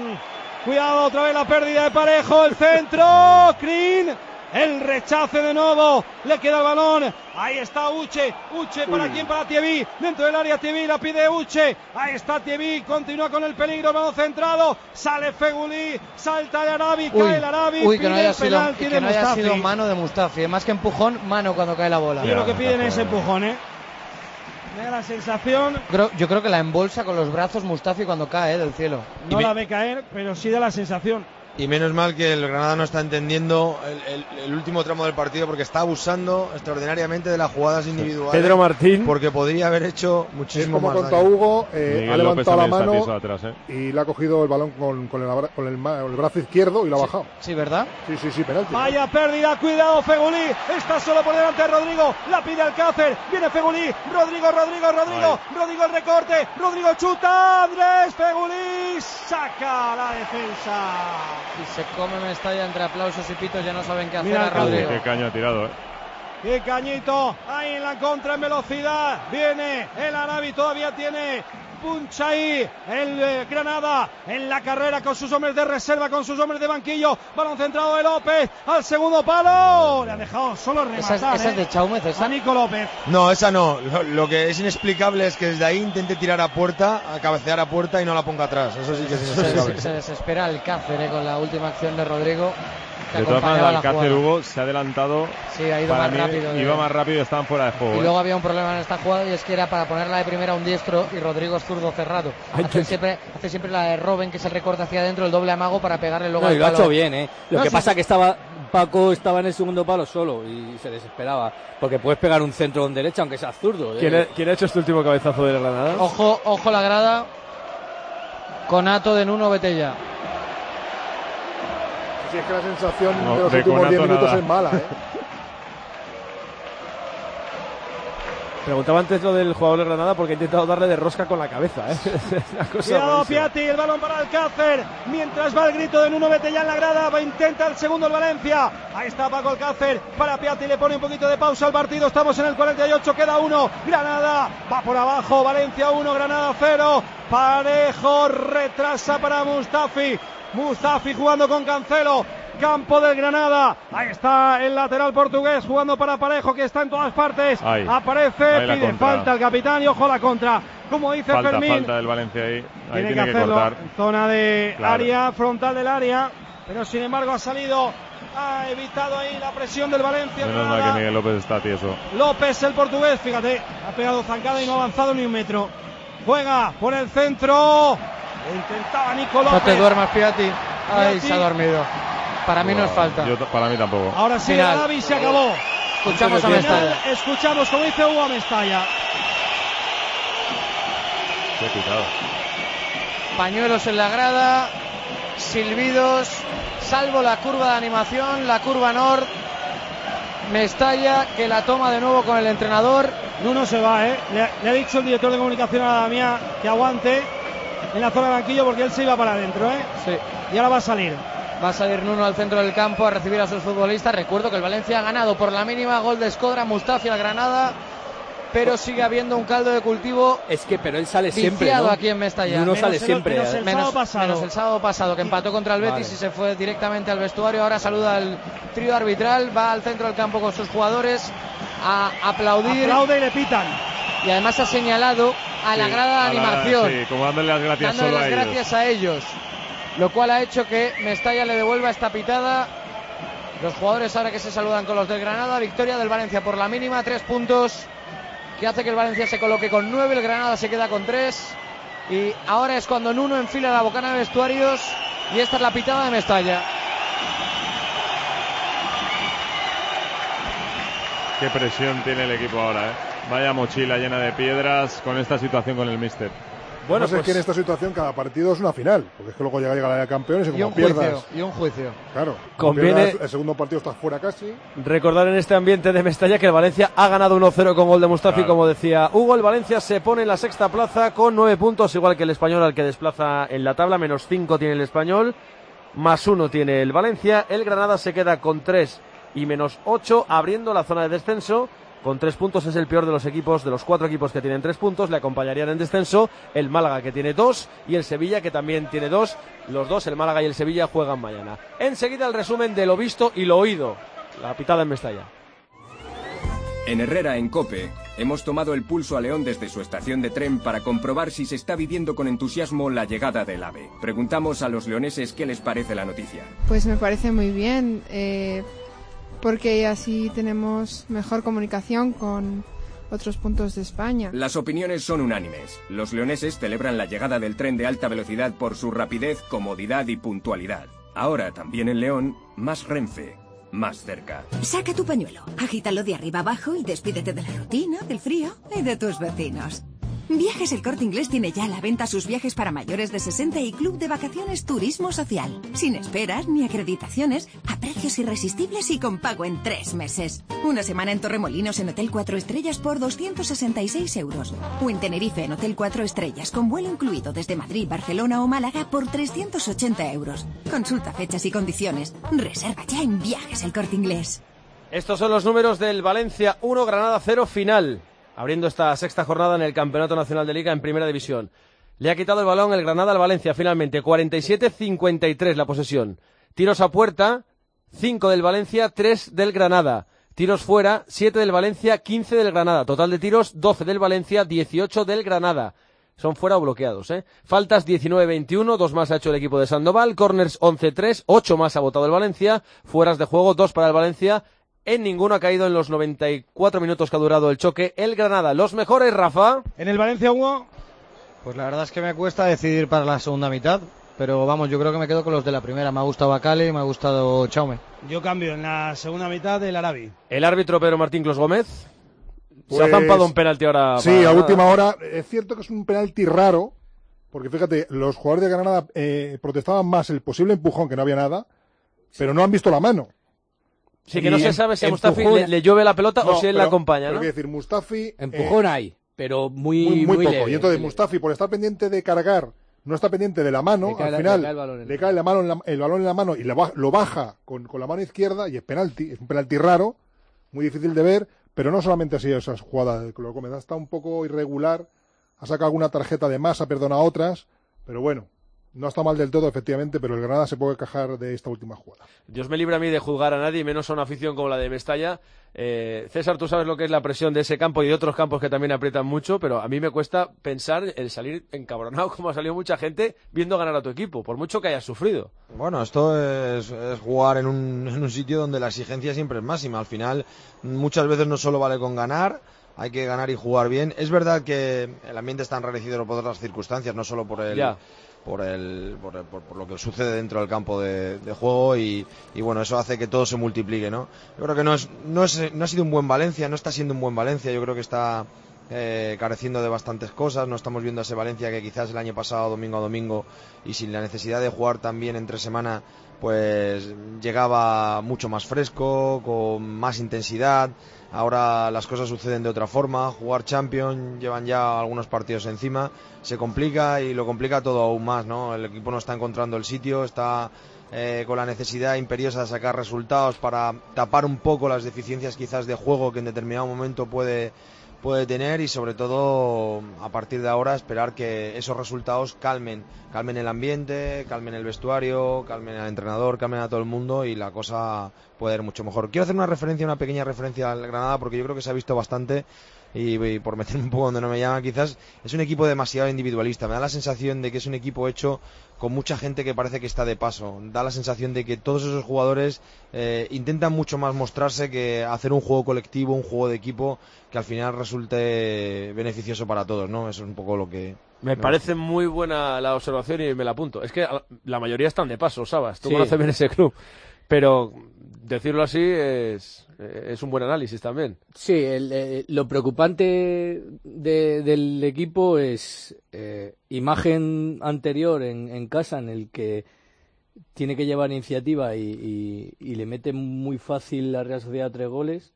Mm, cuidado, otra vez la pérdida de Parejo, el centro, Crin. El rechace de nuevo, le queda el balón, ahí está Uche, Uche para quién, para Thierry, dentro del área Thierry, la pide Uche, ahí está Thierry, continúa con el peligro, el balón centrado, sale Feguli, salta el Arabi, uy, cae el Arabi, uy, pide que no haya el sido, penalti que de no haya Mustafi. sido mano de Mustafi, más que empujón, mano cuando cae la bola. Yo lo que piden es empujón, ¿eh? Me da la sensación. Creo, yo creo que la embolsa con los brazos Mustafi cuando cae, ¿eh? Del cielo. No la ve caer, pero sí da la sensación. Y menos mal que el Granada no está entendiendo el, el, el último tramo del partido porque está abusando extraordinariamente de las jugadas individuales. Pedro Martín. Porque podría haber hecho muchísimo como más contra daño. Hugo, eh, ha levantado la mano atrás, ¿eh? y le ha cogido el balón con, con, el, con el, el brazo izquierdo y lo ha sí, bajado. Sí, ¿verdad? Sí, sí, sí, penalti. Vaya pérdida, cuidado Fegulí, está solo por delante de Rodrigo, la pide Alcácer, viene Fegulí, Rodrigo, Rodrigo, Rodrigo, Ay. Rodrigo el recorte, Rodrigo chuta, Andrés Fegulí saca la defensa. Y se come Mestalla entre aplausos y pitos, ya no saben qué hacer Mira, a Rodrigo. Qué caño ha tirado, ¿eh? Y Cañito ahí en la contra en velocidad. Viene el Arabi, todavía tiene puncha ahí el eh, Granada en la carrera con sus hombres de reserva, con sus hombres de banquillo. Balón centrado de López al segundo palo. Le ha dejado solo rematar. Esa, esa eh. es de Chaumes, esa. A Nico López. No, esa no. Lo, lo que es inexplicable es que desde ahí intente tirar a puerta, a cabecear a puerta y no la ponga atrás. Eso sí que es inexplicable. Se, se desespera Alcácer eh, con la última acción de Rodrigo. De todas maneras, Alcácer, Hugo, se ha adelantado. Sí, ha ido para más mí, rápido. Iba de... más rápido y estaban fuera de juego. Y ¿eh? luego había un problema en esta jugada y es que era para ponerla de primera un diestro y Rodrigo es zurdo cerrado. Hace, que... siempre, hace siempre la de Robben, que se recorta hacia adentro, el doble amago para pegarle luego no, al y lo palo. ha hecho bien, ¿eh? Lo no, que sí, pasa sí. que estaba Paco estaba en el segundo palo solo y se desesperaba. Porque puedes pegar un centro con derecha, aunque seas zurdo. ¿eh? ¿Quién, ha, ¿Quién ha hecho este último cabezazo de Granada? Ojo, ojo la grada. Conato de Nuno Betella. Si es que la sensación no, de los de últimos diez minutos nada. es mala, ¿eh? Preguntaba antes lo del jugador de Granada porque ha intentado darle de rosca con la cabeza, ¿eh? Una cosa Cuidado rarísima. Piatti, el balón para Alcácer, mientras va el grito de Nuno Betella en la grada, va, intenta el segundo el Valencia, ahí está Paco Alcácer, para Piatti, le pone un poquito de pausa al partido, estamos en el cuarenta y ocho, queda uno, Granada, va por abajo, Valencia uno, Granada cero, Parejo retrasa para Mustafi, Mustafi jugando con Cancelo, campo del Granada, ahí está el lateral portugués jugando para Parejo que está en todas partes, ahí, aparece, ahí pide contra. falta el capitán y ojo la contra, como dice falta, Fermín, falta del Valencia ahí, ahí tiene, tiene que, que hacerlo cortar. en zona de Claro. área, frontal del área, pero sin embargo ha salido, ha evitado ahí la presión del Valencia. Menos mal que Miguel López está tieso. López, el portugués, fíjate, ha pegado zancada y no ha avanzado ni un metro. Juega por el centro, intentaba Nico López. No te duermas, Piatti. Ay, Piatti. se ha dormido. Para mí no es falta. Yo, para mí tampoco. Ahora sí, Final. Arabi se acabó. Escuchamos a Final, Mestalla. escuchamos, como dice Hugo, a Mestalla. Qué picado. Pañuelos en la grada, silbidos, salvo la curva de animación, la curva Nord. Mestalla que la toma de nuevo con el entrenador. Nuno se va, ¿eh? Le, le ha dicho el director de comunicación a Damián que aguante en la zona de banquillo porque él se iba para adentro, ¿eh? Sí. Y ahora va a salir. Va a salir Nuno al centro del campo a recibir a sus futbolistas. Recuerdo que el Valencia ha ganado por la mínima, gol de Escodra, Mustafi al Granada, pero sigue habiendo un caldo de cultivo. Es que, pero él sale siempre, viciado ¿no? aquí en Mestalla. Nuno Menos sale el- siempre. Menos, ¿eh? el, Menos menos- sábado pasado. menos el sábado pasado, que empató contra el Betis Vale. y se fue directamente al vestuario. Ahora saluda al trío arbitral, va al centro del campo con sus jugadores a aplaudir. Aplaude y le pitan. Y además ha señalado a la Sí, grada de a la- animación, sí, como dándole las gracias dándole solo las a ellos. gracias a ellos, lo cual ha hecho que Mestalla le devuelva esta pitada. Los jugadores ahora que se saludan con los del Granada, victoria del Valencia por la mínima, tres puntos, que hace que el Valencia se coloque con nueve, el Granada se queda con tres, y ahora es cuando Nuno enfila la bocana de vestuarios, y esta es la pitada de Mestalla. Qué presión tiene el equipo ahora, ¿eh? Vaya mochila llena de piedras con esta situación con el míster. Bueno, Bueno, pues... es que en pues esta situación cada partido es una final, porque es que luego llega, llega la Liga de Campeones y Y como un pierdas, juicio, y un juicio. claro, como Conviene- pierdas, el segundo partido estás fuera casi. recordar en este ambiente de Mestalla que el Valencia ha ganado uno cero con gol de Mustafi, Claro. como decía Hugo. El Valencia se pone en la sexta plaza con nueve puntos, igual que el Español al que desplaza en la tabla, menos cinco tiene el Español, más uno tiene el Valencia. El Granada se queda con tres y menos ocho, abriendo la zona de descenso. Con tres puntos es el peor de los equipos, de los cuatro equipos que tienen tres puntos. Le acompañarían en descenso el Málaga, que tiene dos, y el Sevilla, que también tiene dos. Los dos, el Málaga y el Sevilla, juegan mañana. Enseguida el resumen de lo visto y lo oído. La pitada en Mestalla. En Herrera, en COPE, hemos tomado el pulso a León desde su estación de tren para comprobar si se está viviendo con entusiasmo la llegada del AVE. Preguntamos a los leoneses qué les parece la noticia. Pues me parece muy bien, eh, porque así tenemos mejor comunicación con otros puntos de España. Las opiniones son unánimes. Los leoneses celebran la llegada del tren de alta velocidad por su rapidez, comodidad y puntualidad. Ahora también en León, más Renfe, más cerca. Saca tu pañuelo, agítalo de arriba abajo y despídete de la rutina, del frío y de tus vecinos. Viajes El Corte Inglés tiene ya a la venta sus viajes para mayores de sesenta y Club de Vacaciones Turismo Social. Sin esperas ni acreditaciones, a precios irresistibles y con pago en tres meses. Una semana en Torremolinos en Hotel cuatro Estrellas por doscientos sesenta y seis euros. O en Tenerife en Hotel cuatro Estrellas con vuelo incluido desde Madrid, Barcelona o Málaga por trescientos ochenta euros. Consulta fechas y condiciones. Reserva ya en Viajes El Corte Inglés. Estos son los números del Valencia uno, Granada cero, final. Abriendo esta sexta jornada en el Campeonato Nacional de Liga en Primera División. Le ha quitado el balón el Granada al Valencia finalmente. cuarenta y siete a cincuenta y tres la posesión. Tiros a puerta, cinco del Valencia, tres del Granada. Tiros fuera, siete del Valencia, quince del Granada. Total de tiros, doce del Valencia, dieciocho del Granada. Son fuera o bloqueados, ¿eh? Faltas diecinueve a veintiuno, dos más ha hecho el equipo de Sandoval. Corners once a tres, ocho más ha votado el Valencia. Fueras de juego, dos para el Valencia. En ninguno ha caído en los noventa y cuatro minutos que ha durado el choque el Granada. Los mejores, Rafa. En el Valencia, Hugo. Pues la verdad es que me cuesta decidir para la segunda mitad. Pero vamos, yo creo que me quedo con los de la primera. Me ha gustado Bacale y me ha gustado Chaume. Yo cambio en la segunda mitad del Arabi. El árbitro Pedro Martín Clos Gómez. Pues, se ha zampado un penalti ahora. Sí, a última hora. Es cierto que es un penalti raro, porque fíjate, los jugadores de Granada eh, protestaban más el posible empujón, que no había nada, pero no han visto la mano. Sí, que no se sabe si a Mustafi le, le llueve la pelota no, o si él pero, la acompaña, ¿no? Pero quiero decir, Mustafi... Empujón eh, hay, pero muy, muy, muy, muy poco. leve, Y entonces muy Mustafi, por estar pendiente de cargar, no está pendiente de la mano, al la, final le cae, el, balón le cae la mano en la, el balón en la mano y lo baja, lo baja con, con la mano izquierda y es penalti. Es un penalti raro, muy difícil de ver, pero no solamente así esas jugadas de Clos Gómez. Está un poco irregular, ha sacado alguna tarjeta de más, ha perdonado otras, pero bueno. No está mal del todo, efectivamente, pero el Granada se puede quejar de esta última jugada. Dios me libre a mí de juzgar a nadie, menos a una afición como la de Mestalla. Eh, César, tú sabes lo que es la presión de ese campo y de otros campos que también aprietan mucho, pero a mí me cuesta pensar el salir encabronado como ha salido mucha gente viendo ganar a tu equipo, por mucho que hayas sufrido. Bueno, esto es, es jugar en un, en un sitio donde la exigencia siempre es máxima. Al final, muchas veces no solo vale con ganar, hay que ganar y jugar bien. Es verdad que el ambiente está enrarecido por otras circunstancias, no solo por el... Ya. Por, el, por, por, por lo que sucede dentro del campo de, de juego y, y bueno, eso hace que todo se multiplique, ¿no? Yo creo que no es, no es no ha sido un buen Valencia, no está siendo un buen Valencia, yo creo que está eh, careciendo de bastantes cosas, no estamos viendo a ese Valencia que quizás el año pasado, domingo a domingo, y sin la necesidad de jugar también entre semana, pues llegaba mucho más fresco, con más intensidad. Ahora las cosas suceden de otra forma, jugar Champions, llevan ya algunos partidos encima, se complica y lo complica todo aún más, ¿no? El equipo no está encontrando el sitio, está eh, con la necesidad imperiosa de sacar resultados para tapar un poco las deficiencias quizás de juego que en determinado momento puede, puede tener y sobre todo a partir de ahora esperar que esos resultados calmen, calmen el ambiente, calmen el vestuario, calmen al entrenador, calmen a todo el mundo y la cosa puede ir mucho mejor. Quiero hacer una referencia, una pequeña referencia al Granada porque yo creo que se ha visto bastante y, y por meterme un poco donde no me llama quizás, es un equipo demasiado individualista. Me da la sensación de que es un equipo hecho con mucha gente que parece que está de paso. Da la sensación de que todos esos jugadores eh, intentan mucho más mostrarse que hacer un juego colectivo, un juego de equipo que al final resulte beneficioso para todos, ¿no? Eso es un poco lo que... Me parece muy buena la observación y me la apunto. Es que la mayoría están de paso, Sabas. Tú Sí. conoces bien ese club. Pero decirlo así es, es un buen análisis también. Sí, el, eh, lo preocupante de, del equipo es eh, imagen anterior en, en casa en el que tiene que llevar iniciativa y, y, y le mete muy fácil la Real Sociedad tres goles.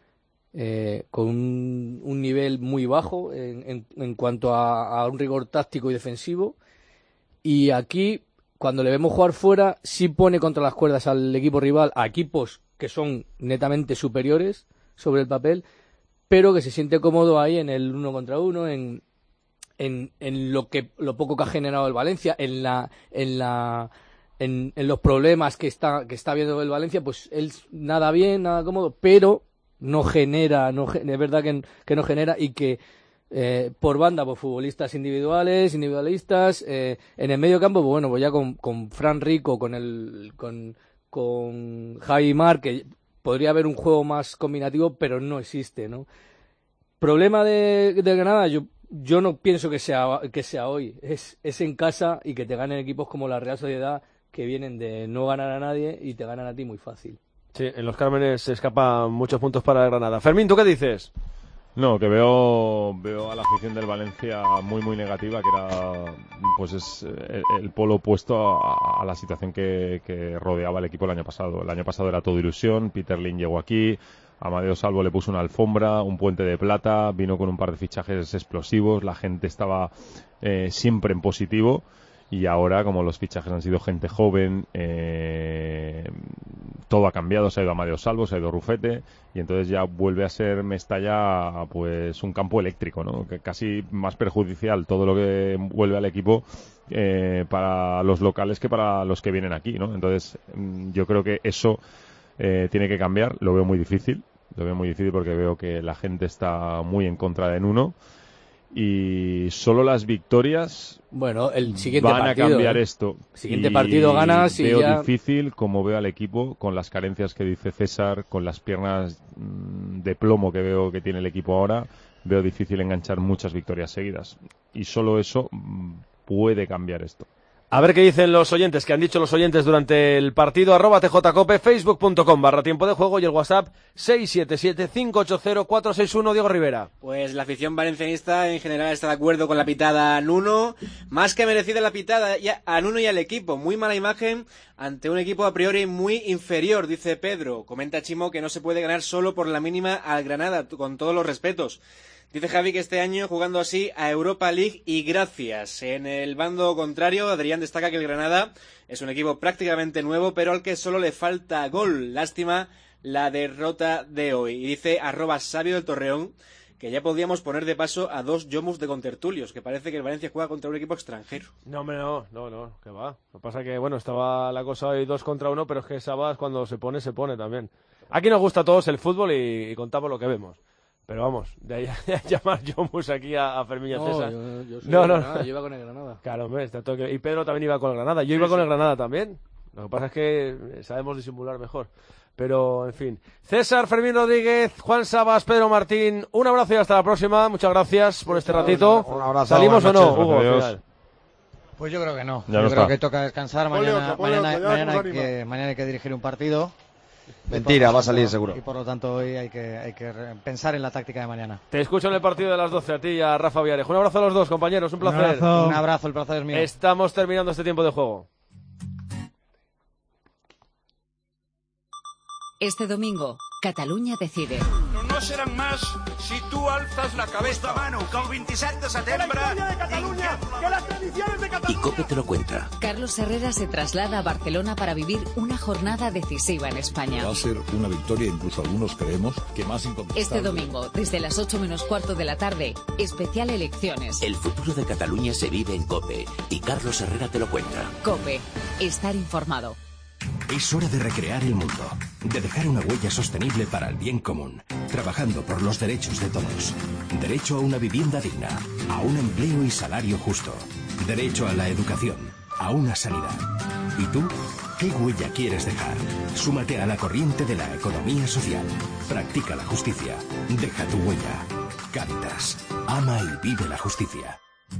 Eh, con un, un nivel muy bajo en, en, en cuanto a, a un rigor táctico y defensivo, y aquí cuando le vemos jugar fuera sí pone contra las cuerdas al equipo rival, a equipos que son netamente superiores sobre el papel, pero que se siente cómodo ahí en el uno contra uno, en, en, en lo que lo poco que ha generado el Valencia, en la en la en, en los problemas que está que está viendo el Valencia, pues él nada bien, nada cómodo, pero no genera, no es verdad que, que no genera y que eh, por banda, pues futbolistas individuales, individualistas, eh, en el medio campo, pues bueno, pues ya con, con Fran Rico, con el con, con Javi Mar, que podría haber un juego más combinativo, pero no existe, ¿no? Problema de, de Granada, yo yo no pienso que sea que sea hoy, es, es en casa y que te ganen equipos como la Real Sociedad, que vienen de no ganar a nadie y te ganan a ti muy fácil. Sí, en los Cármenes se escapan muchos puntos para Granada. Fermín, ¿tú qué dices? No, que veo veo a la afición del Valencia muy muy negativa, que era pues es el, el polo opuesto a, a la situación que, que rodeaba el equipo el año pasado. El año pasado era todo ilusión, Peter Lim llegó aquí, Amadeo Salvo le puso una alfombra, un puente de plata, vino con un par de fichajes explosivos, la gente estaba eh, siempre en positivo. y ahora, como los fichajes han sido gente joven, eh, todo ha cambiado, se ha ido Amadeo Salvo, se ha ido Rufete, y entonces ya vuelve a ser Mestalla pues un campo eléctrico, ¿no? Que casi más perjudicial todo lo que vuelve al equipo eh, para los locales que para los que vienen aquí, ¿no? Entonces yo creo que eso eh, tiene que cambiar, lo veo muy difícil, lo veo muy difícil porque veo que la gente está muy en contra de Nuno, y solo las victorias bueno, el siguiente van partido, a cambiar ¿eh? esto. Siguiente y partido ganas y veo ya... difícil como veo al equipo con las carencias que dice César, con las piernas mmm, de plomo que veo que tiene el equipo ahora, veo difícil enganchar muchas victorias seguidas, y solo eso mmm, puede cambiar esto. A ver qué dicen los oyentes, que han dicho los oyentes durante el partido. Arroba tjcope, facebook.com barra tiempo de juego y el WhatsApp seis siete siete, cinco ocho cero, cuatro seis uno. Diego Rivera. Pues la afición valencianista en general está de acuerdo con la pitada a Nuno. Más que merecida la pitada a Nuno y al equipo. Muy mala imagen ante un equipo a priori muy inferior, dice Pedro. Comenta Chimo que no se puede ganar solo por la mínima al Granada, con todos los respetos. Dice Javi que este año jugando así a Europa League y gracias. En el bando contrario, Adrián destaca que el Granada es un equipo prácticamente nuevo, pero al que solo le falta gol. Lástima la derrota de hoy. Y dice arroba sabio del Torreón que ya podíamos poner de paso a dos yomus de contertulios, que parece que el Valencia juega contra un equipo extranjero. No, hombre, no, no, no, que va. Lo que pasa es que, bueno, estaba la cosa hoy dos contra uno, pero es que Sabas cuando se pone, se pone también. Aquí nos gusta a todos el fútbol y, y contamos lo que vemos. Pero vamos, de ahí a llamar Yomus aquí a, a Fermín y a no, César. Yo, yo soy no, no, Granada, no. Yo iba con el Granada. Claro, hombre, está todo que... Y Pedro también iba con el Granada. Yo sí, iba con sí. el Granada también. Lo que pasa es que sabemos disimular mejor. Pero, en fin. César, Fermín Rodríguez, Juan Sabas, Pedro Martín. Un abrazo y hasta la próxima. Muchas gracias por este ratito. Un abrazo. ¿Salimos o no, Hugo? Al Final? Pues yo creo que no. Ya yo no creo está. que toca descansar. Ponle Mañana, otro, ponle mañana, otro, ya mañana, nos hay anima. que, mañana hay que dirigir un partido. Mentira, por, va a salir seguro. Y por lo tanto hoy hay que, hay que pensar en la táctica de mañana. Te escucho en el partido de las doce a ti y a Rafa Villarejo. Un abrazo a los dos, compañeros. Un placer. Un abrazo. Un abrazo, el placer es mío. Estamos terminando este tiempo de juego. Este domingo, Catalunya decide. No, no serán más si tú alzas la cabeza. Mano, que el veintisiete de setembre... ¡Que la historia de Cataluña! ¡Que las tradiciones de Y Cataluña! COPE te lo cuenta. Carlos Herrera se traslada a Barcelona para vivir una jornada decisiva en España. Va a ser una victoria, incluso algunos creemos que más incontestable. Este domingo, desde las ocho menos cuarto de la tarde, especial elecciones. El futuro de Cataluña se vive en COPE y Carlos Herrera te lo cuenta. COPE. Estar informado. Es hora de recrear el mundo, de dejar una huella sostenible para el bien común, trabajando por los derechos de todos. Derecho a una vivienda digna, a un empleo y salario justo. Derecho a la educación, a una sanidad. ¿Y tú? ¿Qué huella quieres dejar? Súmate a la corriente de la economía social. Practica la justicia. Deja tu huella. Cáritas. Ama y vive la justicia.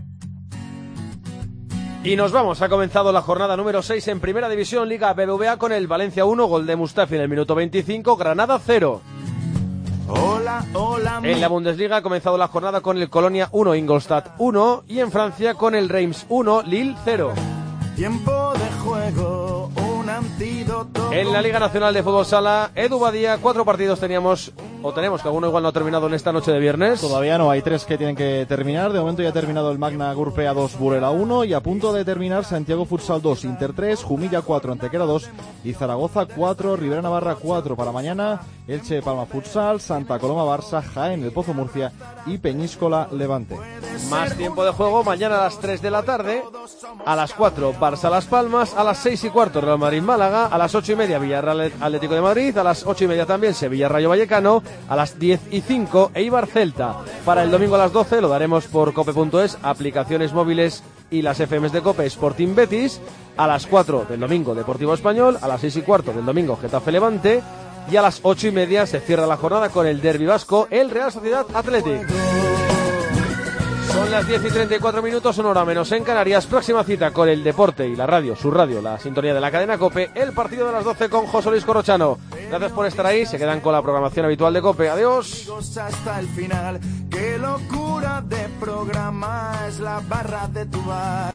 Y nos vamos, ha comenzado la jornada número seis en Primera División, Liga B B V A con el Valencia uno, gol de Mustafi en el minuto veinticinco, Granada cero. Hola, hola. En la Bundesliga ha comenzado la jornada con el Colonia uno, Ingolstadt uno y en Francia con el Reims uno, Lille cero. Tiempo de juego, un antídoto. En la Liga Nacional de Fútbol Sala, Edu Badía, cuatro partidos teníamos, o tenemos, que alguno igual no ha terminado en esta noche de viernes. Todavía no, hay tres que tienen que terminar. De momento ya ha terminado el Magna Gurpea dos, Burela uno y a punto de terminar Santiago Futsal dos, Inter tres, Jumilla cuatro, Antequera dos y Zaragoza cuatro, Ribera Navarra cuatro. Para mañana, Elche Palma Futsal, Santa Coloma Barça, Jaén El Pozo Murcia y Peñíscola Levante. Más tiempo de juego, mañana a las tres de la tarde, a las cuatro Barça Las Palmas, a las seis y cuarto Real Madrid Málaga, a las ocho y media Villarreal Atlético de Madrid, a las ocho y media también Sevilla Rayo Vallecano, a las diez y cinco Eibar Celta. Para el domingo a las doce lo daremos por cope punto es, aplicaciones móviles y las F Ms de Cope, Sporting Betis. A las cuatro del domingo Deportivo Español, a las seis y cuarto del domingo Getafe Levante y a las ocho y media se cierra la jornada con el derbi vasco, el Real Sociedad Athletic. Son las diez y treinta y cuatro minutos, una hora menos en Canarias. Próxima cita con el deporte y la radio, su radio, la sintonía de la cadena COPE, el partido de las doce con José Luis Corrochano. Gracias por estar ahí, se quedan con la programación habitual de COPE. Adiós. Hasta el final, qué locura de programa es la barra de tu bar.